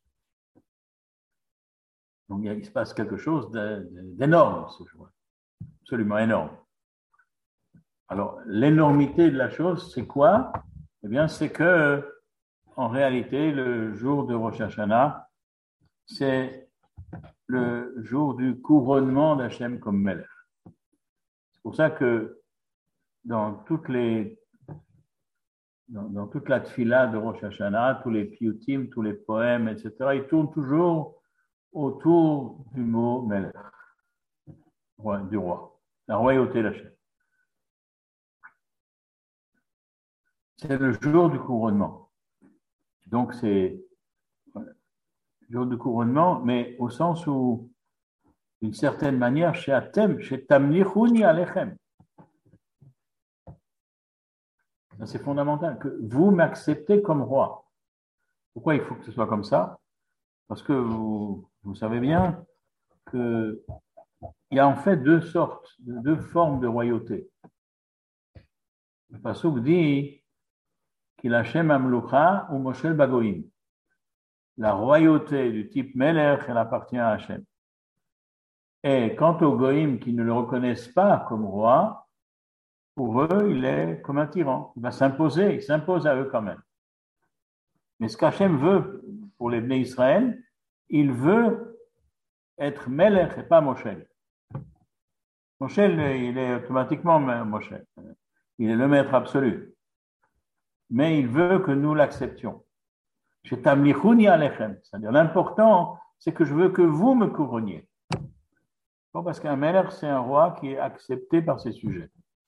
Donc il se passe quelque chose d'énorme ce jour, absolument énorme. Alors l'énormité de la chose, c'est quoi? Eh bien, c'est que en réalité, le jour de Rosh Hashanah, c'est le jour du couronnement d'Hachem comme Melech. C'est pour ça que dans toutes les dans, dans toute la tfila de Rosh Hashanah, tous les piyutim, tous les poèmes, et cetera, ils tournent toujours autour du mot Melech, du roi, la royauté d'Hachem. C'est le jour du couronnement. Donc c'est le jour du couronnement, mais au sens où, d'une certaine manière, chez Atem, chez Tamlichuni Alechem. C'est fondamental, que vous m'acceptez comme roi. Pourquoi il faut que ce soit comme ça? Parce que vous, vous savez bien qu'il y a en fait deux sortes, deux formes de royauté. Le Passouk dit qu'il Hashem Amlucha ou Moshel Bagoim. La royauté du type Melech, elle appartient à Hashem. Et quant aux Goïm qui ne le reconnaissent pas comme roi, pour eux, il est comme un tyran. Il va s'imposer, il s'impose à eux quand même. Mais ce qu'Hachem veut pour les Bnei Israël, il veut être Melech et pas Moshel. Moshel, il est automatiquement Moshel. Il est le maître absolu. Mais il veut que nous l'acceptions. C'est-à-dire l'important, c'est que je veux que vous me couronniez. Bon, parce qu'un Melech, c'est un roi qui est accepté par ses sujets.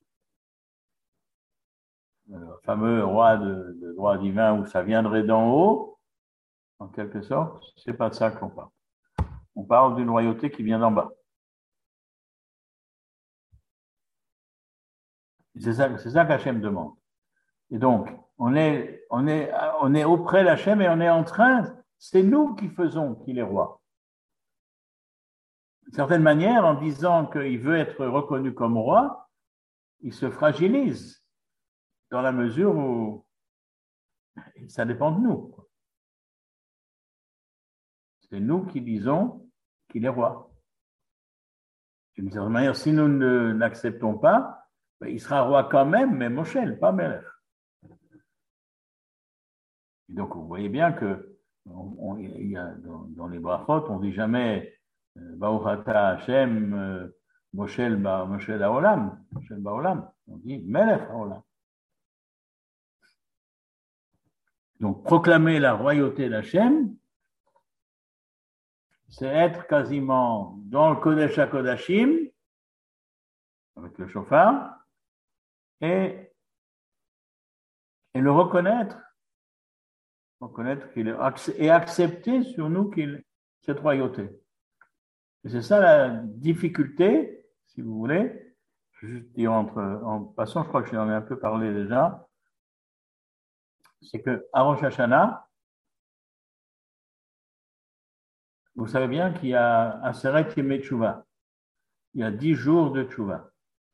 Le fameux roi de, de droit divin où ça viendrait d'en haut, en quelque sorte, c'est pas de ça qu'on parle. On parle d'une royauté qui vient d'en bas. C'est ça, c'est ça qu'Hachem demande. Et donc, on est, on est, on est auprès d'Hachem et on est en train, c'est nous qui faisons qu'il est roi. D'une certaine manière, en disant qu'il veut être reconnu comme roi, il se fragilise dans la mesure où ça dépend de nous. C'est nous qui disons qu'il est roi. D'une certaine manière, si nous ne n'acceptons pas, ben, il sera roi quand même, mais Moshel, pas Melech. Et donc, vous voyez bien que on, on, il y a, dans, dans les brachot, on ne dit jamais Baruch Ata Hashem, Moshel ba, Moshel Haolam, Moshel Baolam, on dit Melech Haolam. Donc, proclamer la royauté d'Hachem, c'est être quasiment dans le Kodesh HaKodashim, avec le chauffard, et, et le reconnaître, reconnaître qu'il est, et accepter sur nous qu'il, cette royauté. Et c'est ça la difficulté, si vous voulez. Je vais juste dire entre, en passant, je crois que j'en ai un peu parlé déjà, c'est que à Rosh Hashanah, vous savez bien qu'il y a Aseret Yemei Tshuva. Il y a dix jours de Tshuva.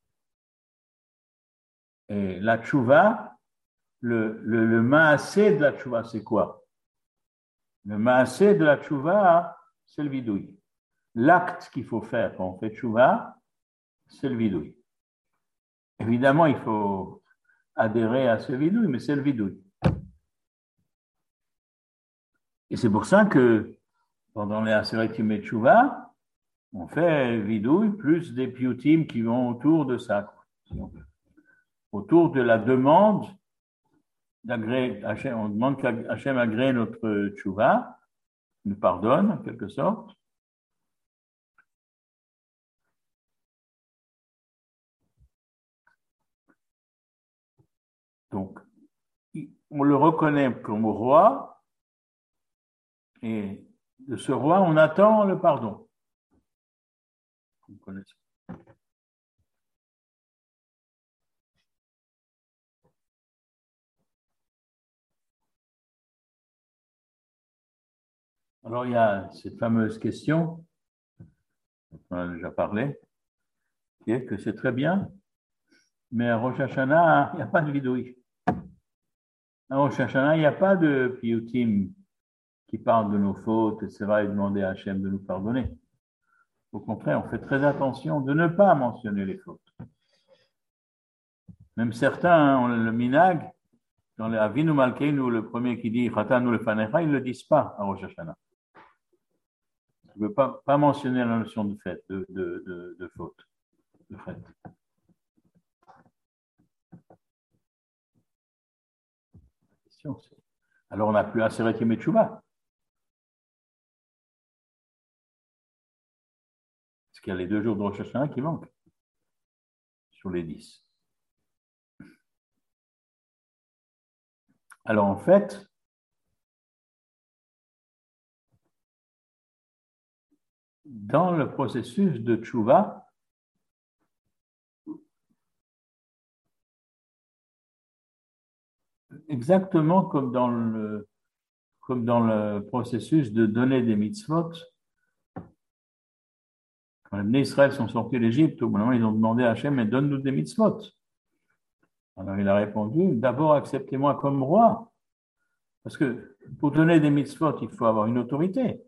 Et la Tshuva, le, le, le maasé de la Tshuva, c'est quoi? Le maasé de la Tshuva, c'est le vidouille. L'acte qu'il faut faire quand on fait Tshuva, c'est le vidouille. Évidemment, il faut adhérer à ce vidouille, mais c'est le vidouille. Et c'est pour ça que pendant les Aseret Yemei Tshuva, on fait vidouille plus des piyutim qui vont autour de ça, autour de la demande d'agréer. On demande qu'Hachem agrée notre Tshuva, nous pardonne en quelque sorte. Donc, on le reconnaît comme roi, et de ce roi, on attend le pardon. Vous connaissez. Alors, il y a cette fameuse question, dont on a déjà parlé, qui est que c'est très bien, mais à Rosh Hashanah, il n'y a pas de vidouille. À Rosh Hashanah, il n'y a pas de piyutim qui parlent de nos fautes, et cetera, et demander à Hachem de nous pardonner. Au contraire, on fait très attention de ne pas mentionner les fautes. Même certains, hein, on le minag, dans le Avinu Malkeinu, le premier qui dit Chatanu lefanecha, ils ne le disent pas à Rosh Hashanah. Il ne veut pas, pas mentionner la notion de fait, de, de, de, de faute, de fait. Alors on n'a plus Aseret Yemei Tshuva. Parce qu'il y a les deux jours de Rosh Hashanah qui manquent sur les dix. Alors en fait, dans le processus de Tshuva, exactement comme dans le, comme dans le processus de donner des mitzvot, quand les Bnei Israël sont sortis d'Égypte, au bout d'un moment, ils ont demandé à Hachem, mais donne-nous des mitzvot. Alors il a répondu, d'abord acceptez-moi comme roi. Parce que pour donner des mitzvot, il faut avoir une autorité.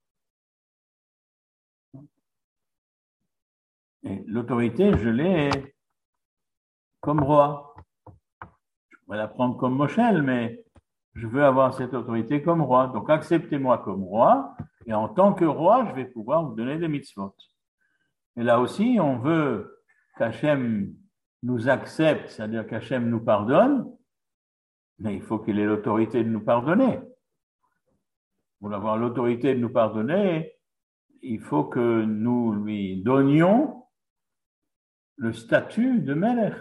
Et l'autorité, je l'ai comme roi. Je pourrais la prendre comme Moshel, mais je veux avoir cette autorité comme roi. Donc acceptez-moi comme roi, et en tant que roi, je vais pouvoir vous donner des mitzvot. Et là aussi, on veut qu'Hachem nous accepte, c'est-à-dire qu'Hachem nous pardonne, mais il faut qu'il ait l'autorité de nous pardonner. Pour avoir l'autorité de nous pardonner, il faut que nous lui donnions le statut de Melech.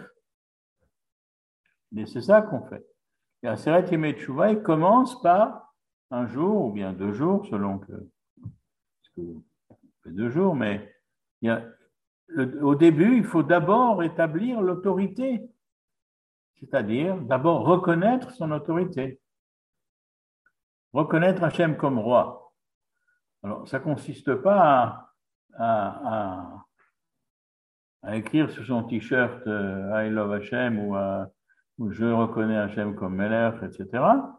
Et c'est ça qu'on fait. Et Aseret Yemei Tshuva, il commence par un jour ou bien deux jours, selon que, parce que fait deux jours, mais il y a, le, au début, il faut d'abord établir l'autorité, c'est-à-dire d'abord reconnaître son autorité, reconnaître Hachem comme roi. Alors, ça ne consiste pas à, à, à, à écrire sur son t-shirt euh, I love Hachem ou, à, ou je reconnais Hachem comme Melech, et cetera.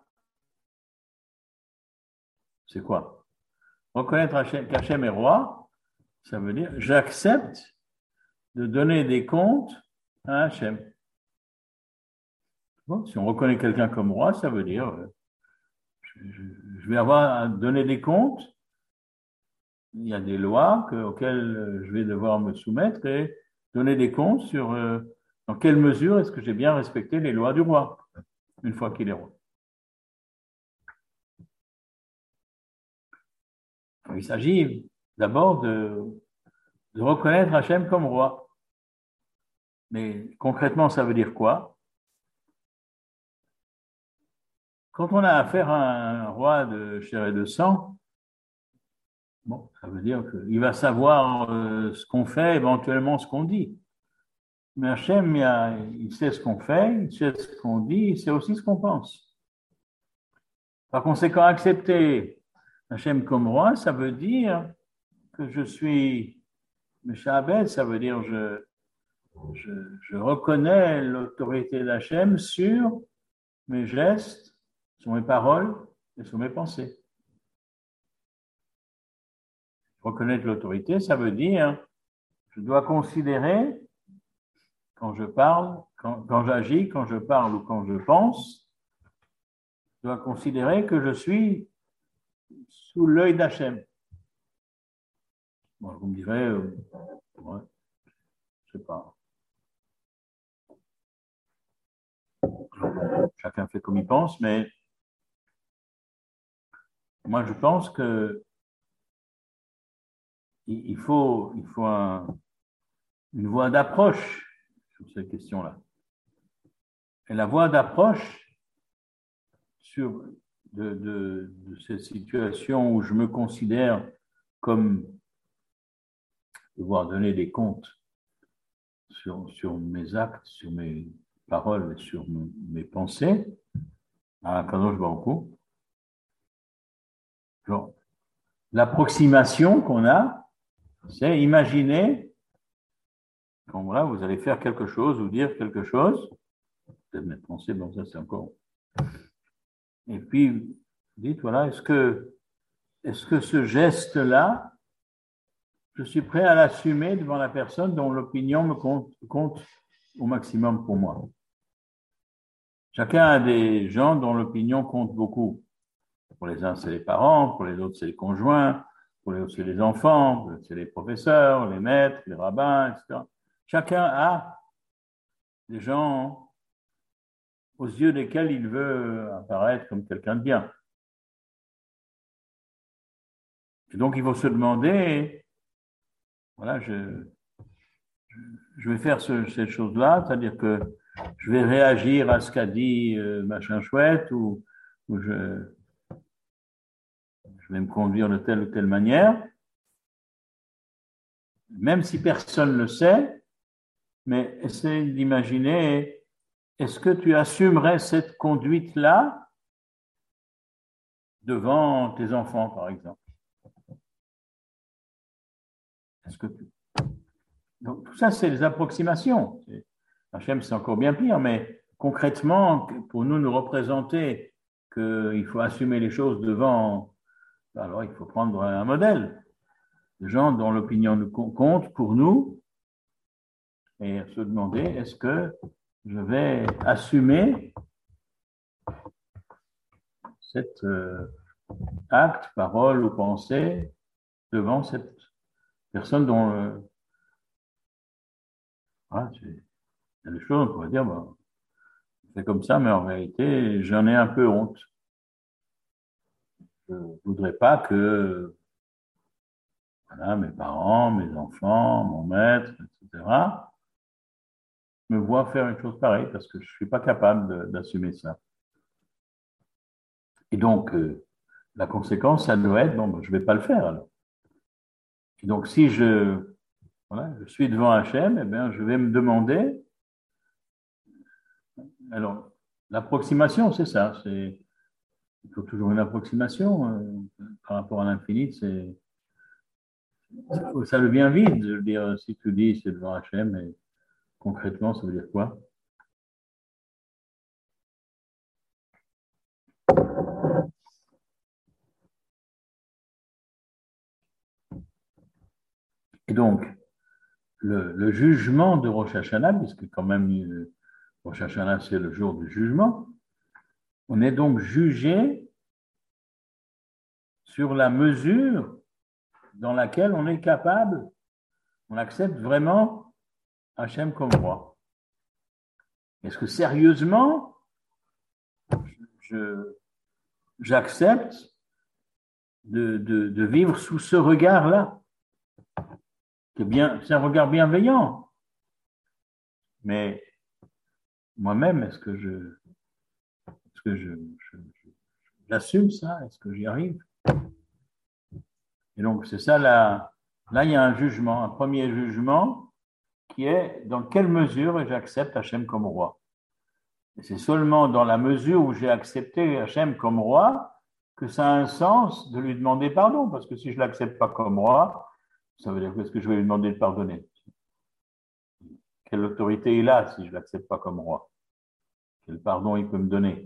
C'est quoi? Reconnaître qu'Hachem est roi, ça veut dire j'accepte de donner des comptes à Hachem. Bon, si on reconnaît quelqu'un comme roi, ça veut dire je, je, je vais avoir à donner des comptes il y a des lois que, auxquelles je vais devoir me soumettre et donner des comptes sur euh, dans quelle mesure est-ce que j'ai bien respecté les lois du roi, une fois qu'il est roi. Il s'agit d'abord de, de reconnaître Hachem comme roi. Mais concrètement, ça veut dire quoi? Quand on a affaire à un roi de chair et de sang, bon, ça veut dire qu'il va savoir euh, ce qu'on fait, éventuellement ce qu'on dit. Mais Hachem, il, a, il sait ce qu'on fait, il sait ce qu'on dit, il sait aussi ce qu'on pense. Par conséquent, accepter Hachem comme roi, ça veut dire que je suis Meshabed, ça veut dire je, je, je reconnais l'autorité d'Hachem sur mes gestes, sur mes paroles et sur mes pensées. Reconnaître l'autorité, ça veut dire je dois considérer quand je parle, quand, quand j'agis, quand je parle ou quand je pense, je dois considérer que je suis sous l'œil d'Hachem. Bon, vous me direz, euh, ouais, je sais pas. Chacun fait comme il pense, mais moi je pense que il faut, il faut un, une voie d'approche sur cette question-là. Et la voie d'approche sur de, de, de cette situation où je me considère comme devoir donner des comptes sur, sur mes actes, sur mes paroles et sur mes pensées, à Kadosh Baruch Hu. Genre, l'approximation qu'on a, c'est imaginer quand voilà, vous allez faire quelque chose ou dire quelque chose, peut-être mettre pensée, bon ça c'est encore. Et puis, dites voilà, est-ce que, est-ce que ce geste-là, je suis prêt à l'assumer devant la personne dont l'opinion me compte, compte au maximum pour moi. Chacun a des gens dont l'opinion compte beaucoup. Pour les uns, c'est les parents, pour les autres, c'est les conjoints, pour les autres, c'est les enfants, c'est les professeurs, les maîtres, les rabbins, et cetera. Chacun a des gens aux yeux desquels il veut apparaître comme quelqu'un de bien. Et donc, il faut se demander, voilà, je, je vais faire ce, cette chose-là, c'est-à-dire que je vais réagir à ce qu'a dit euh, machin chouette ou, ou je, je vais me conduire de telle ou telle manière, même si personne ne le sait, mais essaie d'imaginer, est-ce que tu assumerais cette conduite-là devant tes enfants, par exemple? Est-ce que tu... Donc, tout ça, c'est des approximations. Hachem, c'est encore bien pire, mais concrètement, pour nous nous représenter qu'il faut assumer les choses devant, alors il faut prendre un modèle de gens dont l'opinion nous compte pour nous et se demander, est-ce que je vais assumer cet euh, acte, parole ou pensée devant cette personne dont euh, voilà, il y a des choses, on pourrait dire, bon, c'est comme ça, mais en réalité, j'en ai un peu honte. Je ne voudrais pas que voilà, mes parents, mes enfants, mon maître, et cetera, me voient faire une chose pareille parce que je ne suis pas capable d'assumer ça. Et donc, euh, la conséquence, ça doit être, bon, ben, je ne vais pas le faire alors. Et donc, si je, voilà, je suis devant Hachem, eh bien, je vais me demander, alors, l'approximation, c'est ça, c'est, il faut toujours une approximation euh, par rapport à l'infini, c'est, ça devient vide, je veux dire, si tu dis c'est devant Hachem, et concrètement, ça veut dire quoi? Et donc, le, le jugement de Rosh Hashanah, puisque quand même euh, Rosh Hashanah, c'est le jour du jugement, on est donc jugé sur la mesure dans laquelle on est capable, on accepte vraiment Hachem comme roi. Est-ce que sérieusement, je, j'accepte de, de, de vivre sous ce regard-là? C'est bien, c'est un regard bienveillant. Mais moi-même, est-ce que je, est-ce que je, je, je j'assume ça? Est-ce que j'y arrive? Et donc, c'est ça, là, là, il y a un jugement, un premier jugement qui est dans quelle mesure j'accepte Hachem comme roi. Et c'est seulement dans la mesure où j'ai accepté Hachem comme roi que ça a un sens de lui demander pardon, parce que si je ne l'accepte pas comme roi, ça veut dire qu'est-ce que je vais lui demander de pardonner? Quelle autorité il a si je ne l'accepte pas comme roi? Quel pardon il peut me donner?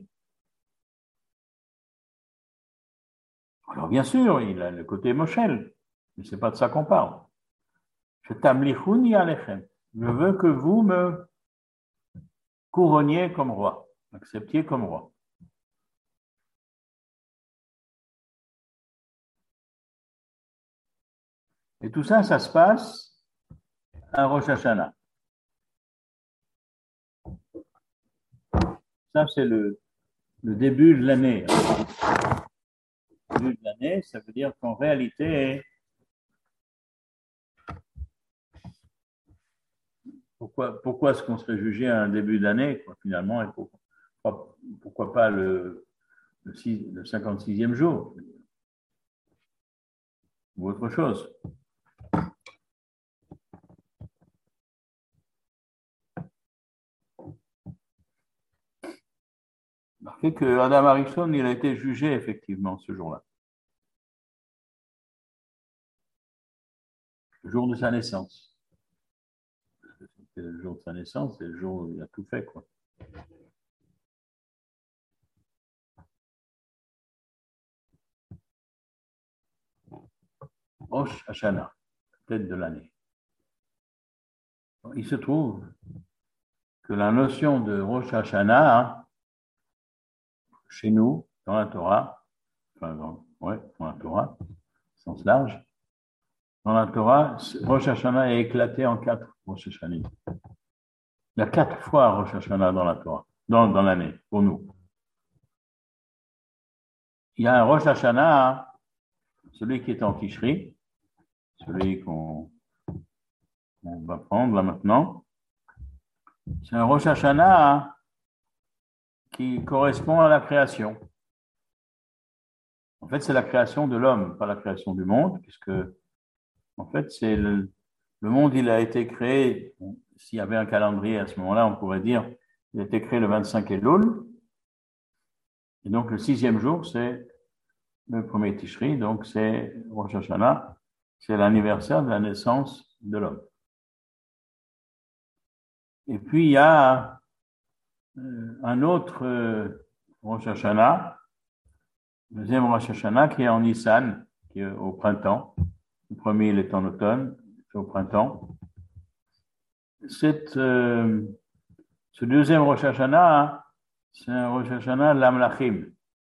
Alors bien sûr, il a le côté Moshel, mais ce n'est pas de ça qu'on parle. Je tamlichouni alechem. Je veux que vous me couronniez comme roi, acceptiez comme roi. Et tout ça, ça se passe à Rosh Hashanah. Ça, c'est le, le début de l'année. Le début de l'année, ça veut dire qu'en réalité, pourquoi, pourquoi est-ce qu'on serait jugé à un début d'année, quoi, finalement, et pourquoi, pourquoi pas le, le, six, le cinquante-sixième jour ou autre chose? Marquez que Adam Harrison, il a été jugé effectivement ce jour-là. Le jour de sa naissance. C'est le jour de sa naissance, c'est le jour où il a tout fait, quoi. Rosh Hashanah, tête de l'année. Il se trouve que la notion de Rosh Hashanah, hein, chez nous, dans la Torah, enfin, dans, ouais, dans la Torah, au sens large, dans la Torah, Rosh Hashanah est éclaté en quatre Rosh Hashanah. Il y a quatre fois Rosh Hashanah dans la Torah, dans, dans l'année, pour nous. Il y a un Rosh Hashanah, celui qui est en Tishri, celui qu'on on va prendre là maintenant. C'est un Rosh Hashanah qui correspond à la création. En fait, c'est la création de l'homme, pas la création du monde, puisque, en fait, c'est le, le monde, il a été créé, bon, s'il y avait un calendrier à ce moment-là, on pourrait dire, il a été créé le vingt-cinq Elul, et donc le sixième jour, c'est le premier Tishri, donc c'est Rosh Hashanah, c'est l'anniversaire de la naissance de l'homme. Et puis, il y a euh, un autre euh, Rosh Hashanah, le deuxième Rosh Hashanah qui est en Nissan, qui est au printemps. Le premier, il est en automne, c'est au printemps. Cette, euh, ce deuxième Rosh Hashanah, c'est un Rosh Hashanah l'Amlachim.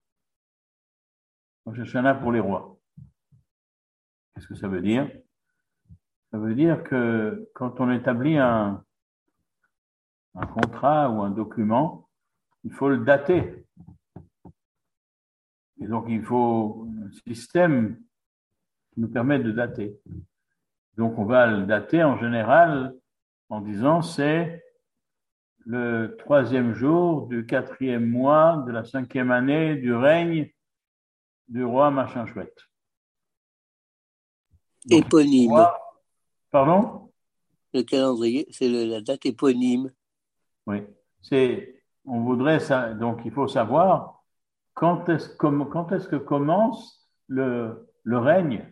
Rosh Hashanah pour les rois. Qu'est-ce que ça veut dire? Ça veut dire que quand on établit un, un contrat ou un document, il faut le dater. Et donc, il faut un système qui nous permet de dater. Donc, on va le dater en général en disant c'est le troisième jour du quatrième mois de la cinquième année du règne du roi machin chouette. Donc, éponyme. Roi, pardon? Le calendrier, c'est le, la date éponyme. Oui. C'est, on voudrait ça, donc il faut savoir quand est-ce, quand est-ce que commence le, le règne.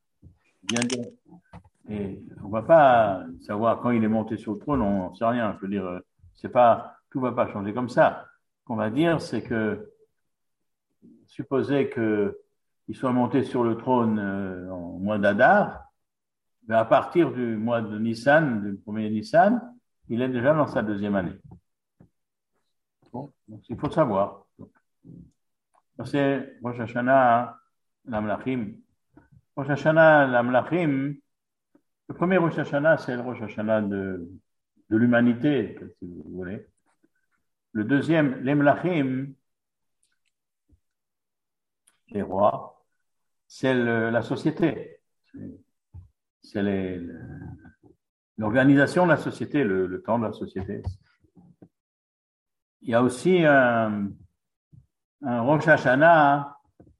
Et on ne va pas savoir quand il est monté sur le trône, on ne sait rien. Je veux dire, c'est pas, tout ne va pas changer comme ça. Ce qu'on va dire, c'est que, supposez qu'il soit monté sur le trône euh, en mois d'Adar, mais à partir du mois de Nissan, du premier Nissan, il est déjà dans sa deuxième année. Bon, donc il faut le savoir. Donc, c'est Rosh Hashanah, l'Amlachim. Rosh Hashanah, la Mlachim, le premier Rosh Hashanah, c'est le Rosh Hashanah de, de l'humanité, si vous voulez. Le deuxième, les Mlachim, les rois, c'est le, la société. C'est, c'est les, l'organisation de la société, le, le temps de la société. Il y a aussi un, un Rosh Hashanah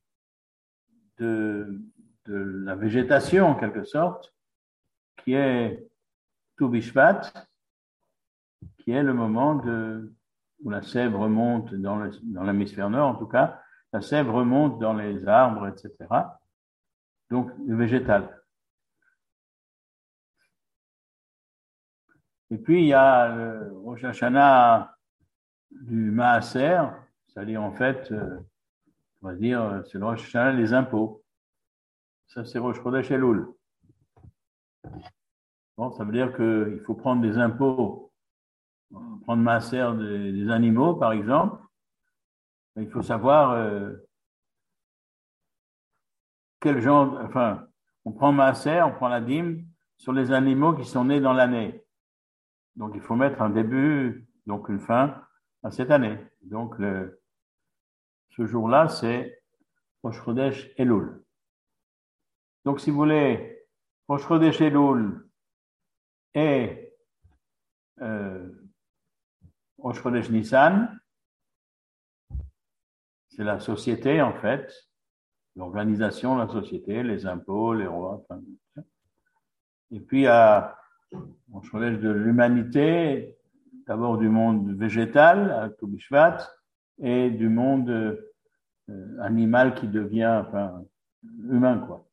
de, de la végétation, en quelque sorte, qui est Tu Bishvat, qui est le moment de, où la sève remonte dans, le, dans l'hémisphère nord, en tout cas, la sève remonte dans les arbres, et cetera. Donc, le végétal. Et puis, il y a le Rosh Hashanah du Maaser, c'est-à-dire, en fait, on va dire, c'est le Rosh Hashanah des impôts. Ça, c'est Rosh Chodesh Elul. Bon, ça veut dire qu'il faut prendre des impôts, prendre Maaser des, des animaux, par exemple. Il faut savoir euh, quel genre, enfin, on prend Maaser, on prend la dîme sur les animaux qui sont nés dans l'année. Donc, il faut mettre un début, donc une fin à cette année. Donc, le, ce jour-là, c'est Rosh Chodesh Elul. Donc, si vous voulez, Rosh Chodesh Elul et euh, Rosh Chodesh Nissan, c'est la société, en fait, l'organisation de la société, les impôts, les rois. Enfin, et puis, à Rosh Chodesh de l'humanité, d'abord du monde végétal, à Tu Bishvat, et du monde euh, animal qui devient, enfin, humain, quoi.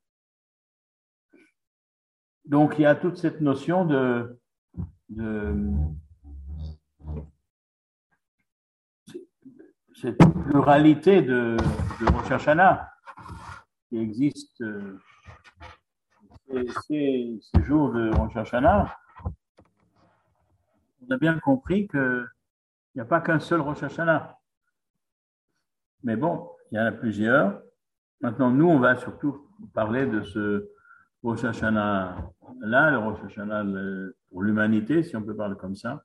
Donc, il y a toute cette notion de, de cette pluralité de, de Rosh Hashanah qui existe euh, ces, ces jours de Rosh Hashanah. On a bien compris qu'il n'y a pas qu'un seul Rosh Hashanah. Mais bon, il y en a plusieurs. Maintenant, nous, on va surtout parler de ce Rosh Hashanah-là, le Rosh Hashanah pour l'humanité, si on peut parler comme ça.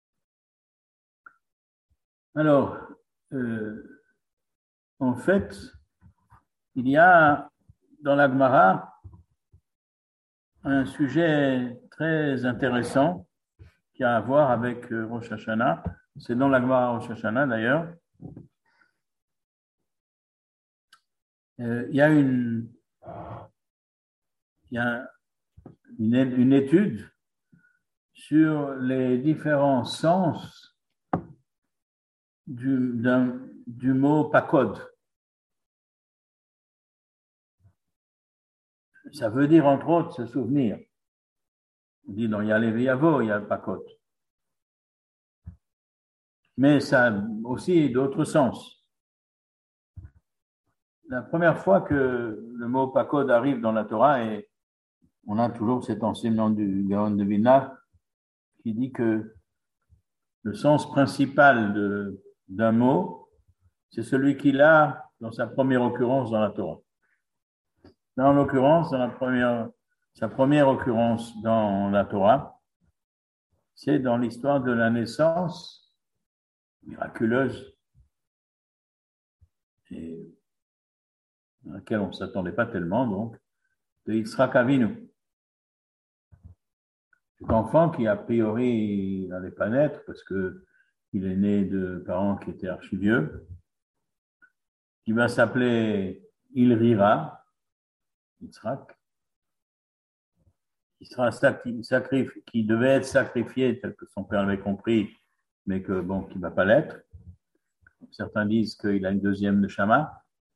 Alors, euh, en fait, il y a dans la Gemara un sujet très intéressant qui a à voir avec Rosh Hashanah. C'est dans la Gemara Rosh Hashanah d'ailleurs. Euh, il y a une, il y a une, une étude sur les différents sens du, d'un, du mot pakod. Ça veut dire entre autres se souvenir. On dit dans Yalev Yavo, il y a le pakod. Mais ça a aussi d'autres sens. La première fois que le mot pakod arrive dans la Torah, et on a toujours cet enseignement du Gaon de Vilna qui dit que le sens principal de, d'un mot, c'est celui qu'il a dans sa première occurrence dans la Torah. Dans l'occurrence, dans la première, sa première occurrence dans la Torah, c'est dans l'histoire de la naissance miraculeuse et à laquelle on ne s'attendait pas tellement, donc, de Yitzhak Avinu. Cet enfant qui, a priori, n'allait pas naître parce qu'il est né de parents qui étaient archivieux, qui va s'appeler Ilrira, Yitzhak, qui, sera sacrifié, qui devait être sacrifié tel que son père l'avait compris, mais que, bon, qui ne va pas l'être. Certains disent qu'il a une deuxième neshama.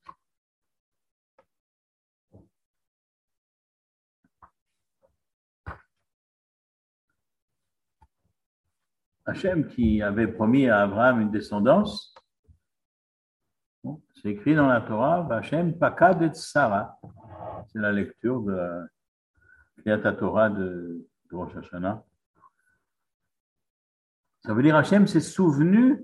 Hachem qui avait promis à Abraham une descendance, bon, c'est écrit dans la Torah, Hachem pakad et Sarah. C'est la lecture de la Kriyat Torah de, de Rosh Hashanah. Ça veut dire Hachem s'est souvenu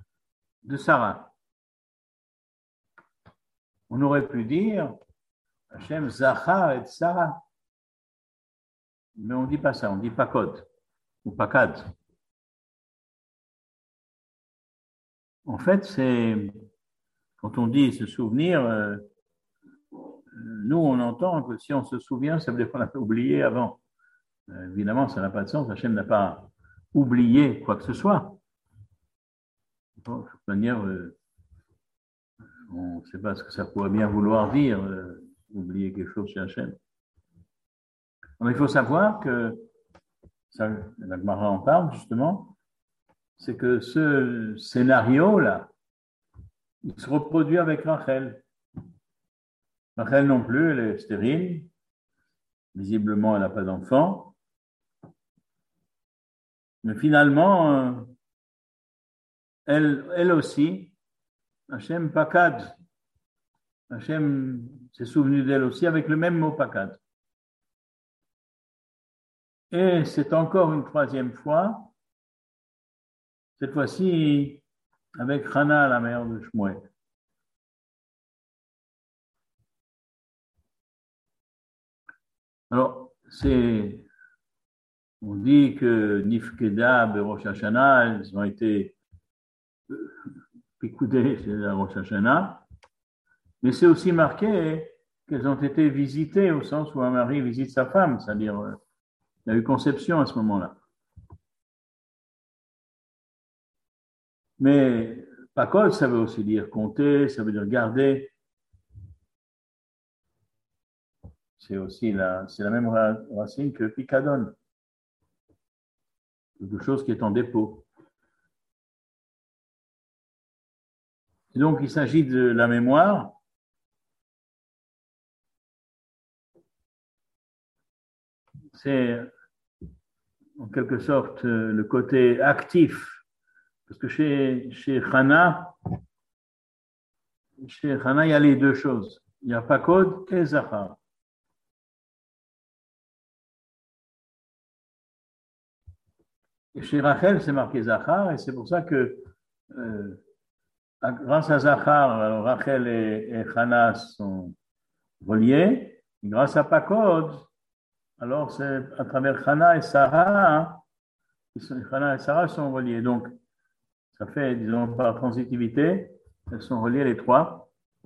de Sarah. On aurait pu dire Hachem Zachar et Sarah. Mais on ne dit pas ça, on dit Pakod ou Pakad. En fait, c'est quand on dit se souvenir, euh, nous on entend que si on se souvient, ça veut dire qu'on l'a oublié avant. Euh, évidemment, ça n'a pas de sens. Hachem n'a pas oublié quoi que ce soit. Bon, de toute manière, euh, on ne sait pas ce que ça pourrait bien vouloir dire, euh, oublier quelque chose chez Hachem. Alors, il faut savoir que, ça, la Gemara en parle justement, c'est que ce scénario-là, il se reproduit avec Rachel. Rachel non plus, elle est stérile. Visiblement, elle n'a pas d'enfant. Mais finalement, euh, elle, elle aussi, Hachem Pakad. Hachem s'est souvenu d'elle aussi avec le même mot Pakad. Et c'est encore une troisième fois, cette fois-ci avec Hana, la mère de Shmuel. Alors, c'est, on dit que Nifkeda et Rosh Hashanah, elles ont été picoudées chez la Rosh Hashanah, mais c'est aussi marqué qu'elles ont été visitées au sens où un mari visite sa femme, c'est-à-dire il y a eu conception à ce moment-là. Mais Pakol, ça veut aussi dire compter, ça veut dire garder. C'est aussi la, c'est la même racine que Picadon. Quelque chose qui est en dépôt. Et donc, il s'agit de la mémoire. C'est en quelque sorte le côté actif. Parce que chez, chez Hana, chez Hana, il y a les deux choses. Il y a Pakod et Zachar. Et chez Rachel, c'est marqué Zachar, et c'est pour ça que euh, grâce à Zachar, alors Rachel et, et Hana sont reliés. Et grâce à Pakod, alors c'est à travers Hana et Sarah, hein, Hana et Sarah sont reliés. Donc, ça fait, disons, par transitivité, elles sont reliées les trois.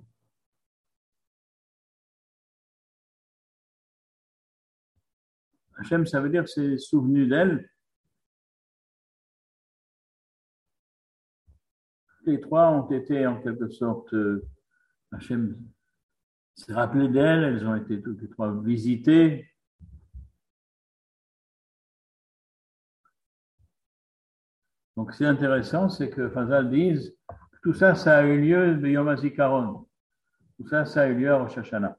Hachem, ça veut dire c'est souvenu d'elle. Les trois ont été en quelque sorte, euh, Hachem s'est rappelé d'elles, elles ont été toutes les trois visitées. Donc c'est intéressant, c'est que Fazal dise tout ça, ça a eu lieu de Yom HaZikaron. Tout ça, ça a eu lieu à Rosh Hashanah.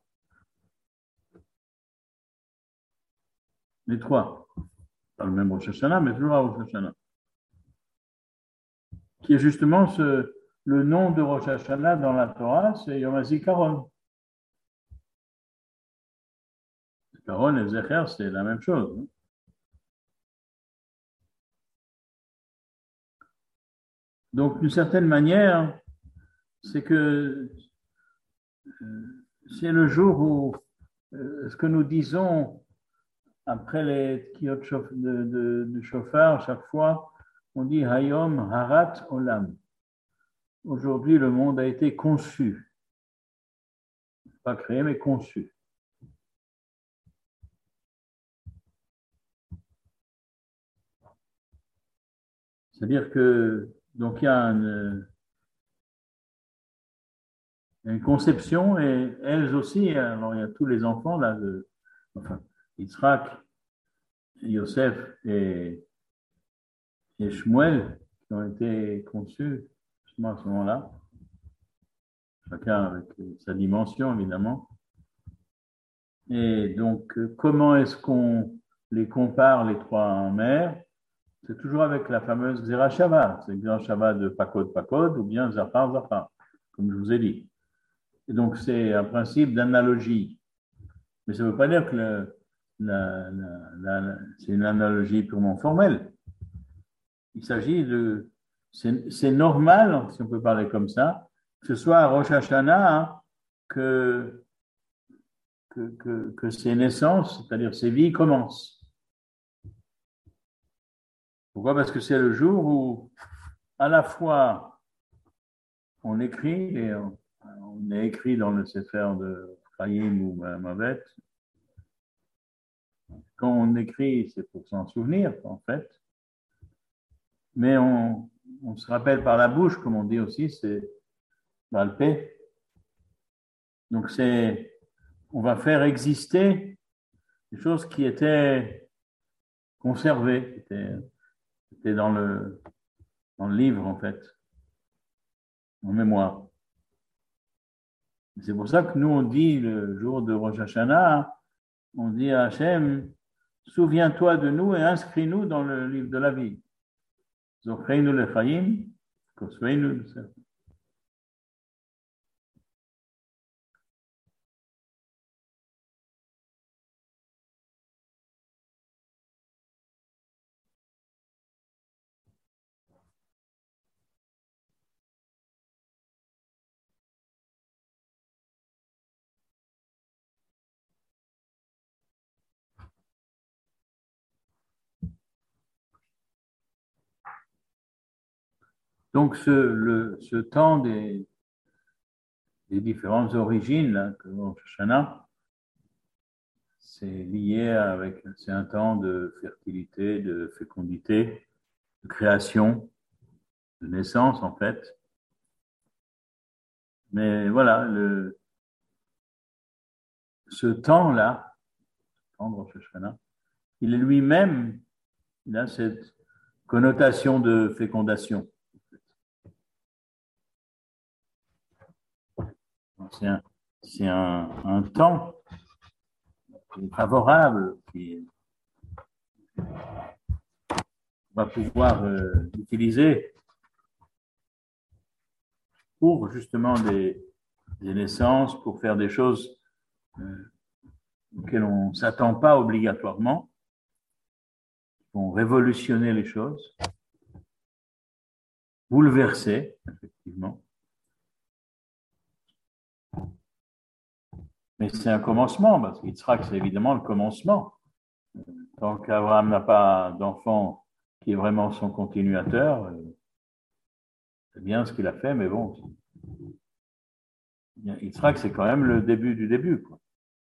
Les trois. Pas le même Rosh Hashanah, mais toujours à Rosh Hashanah. Qui est justement ce, le nom de Rosh Hashanah dans la Torah, c'est Yom HaZikaron. Zikaron et Zecher, c'est la même chose. Hein. Donc, d'une certaine manière, c'est que euh, c'est le jour où euh, ce que nous disons après les tkiyot de, de, de chauffard, chaque fois, on dit Hayom Harat Olam. Aujourd'hui, le monde a été conçu. Pas créé, mais conçu. C'est-à-dire que, donc, il y a une, une conception et elles aussi, alors il y a tous les enfants là, de, enfin, Yitzhak, Yosef et, et Shmuel qui ont été conçus justement à ce moment-là, chacun avec sa dimension évidemment. Et donc, comment est-ce qu'on les compare les trois en mer? C'est toujours avec la fameuse Xera Shava, c'est Xera Shava de Pakod Pakod ou bien Zafar Zafar, comme je vous ai dit. Et donc, c'est un principe d'analogie. Mais ça ne veut pas dire que le, la, la, la, c'est une analogie purement formelle. Il s'agit de... C'est, c'est normal, si on peut parler comme ça, que ce soit à Rosh Hashanah hein, que que, que, que ces naissances, c'est-à-dire ces vies, commencent. Pourquoi? Parce que c'est le jour où, à la fois, on écrit, et on, on est écrit dans le Sefer de Chaim ou Mavet. Quand on écrit, c'est pour s'en souvenir, en fait. Mais on, on se rappelle par la bouche, comme on dit aussi, c'est Balpé. Donc, c'est, on va faire exister des choses qui étaient conservées, qui étaient, qui étaient dans, le, dans le livre, en fait, en mémoire. C'est pour ça que nous, on dit le jour de Rosh Hashanah, on dit à Hachem, souviens-toi de nous et inscris-nous dans le livre de la vie. Zocheinu lechaim, kosveinu l'sefer. Donc, ce, le, ce temps des, des différentes origines, là, que Rosh Hashanah, c'est lié avec, c'est un temps de fertilité, de fécondité, de création, de naissance, en fait. Mais voilà, le, ce temps-là, le temps de Rosh Hashanah, il est lui-même, il a cette connotation de fécondation. C'est un, c'est un, un temps favorable qui va pouvoir euh, utiliser pour justement des, des naissances, pour faire des choses euh, auxquelles on ne s'attend pas obligatoirement, qui vont révolutionner les choses, bouleverser, effectivement. Mais c'est un commencement, parce qu'Yitzhak, c'est évidemment le commencement. Tant qu'Abraham n'a pas d'enfant qui est vraiment son continuateur, c'est bien ce qu'il a fait, mais bon, Yitzhak, c'est quand même le début du début, quoi.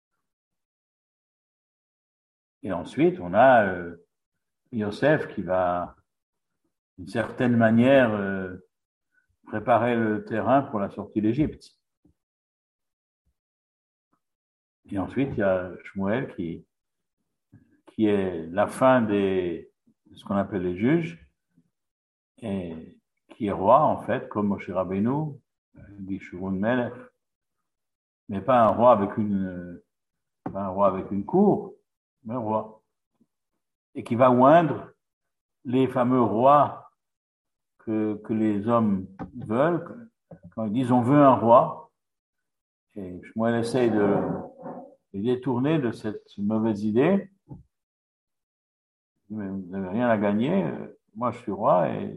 Et ensuite, on a euh, Yosef qui va, d'une certaine manière, euh, préparer le terrain pour la sortie d'Égypte. Et ensuite, il y a Shmuel qui, qui est la fin des, de ce qu'on appelle les juges, et qui est roi, en fait, comme Moshe Rabbeinu, Bishurun Melech, mais pas un roi avec une, pas un roi avec une cour, mais un roi. Et qui va oindre les fameux rois que, que les hommes veulent. Quand ils disent on veut un roi, et Shmuel essaye de les détourner de cette mauvaise idée. Mais vous n'avez rien à gagner, moi je suis roi. Et,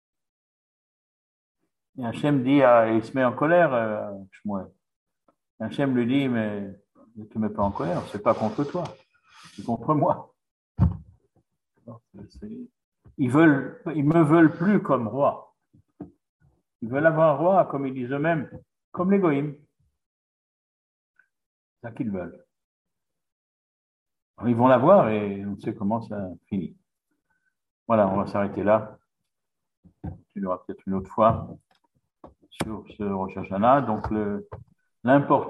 et Hachem dit, à, il se met en colère, euh, Shmuel. Hachem lui dit, mais ne te mets pas en colère, c'est pas contre toi, c'est contre moi. Ils veulent, ils me veulent plus comme roi. Ils veulent avoir un roi, comme ils disent eux-mêmes, comme les goïms. C'est ça qu'ils veulent. Alors, ils vont l'avoir et on sait comment ça finit. Voilà, on va s'arrêter là. Tu l'auras peut-être une autre fois sur ce Rosh Hashanah. Donc, le, l'important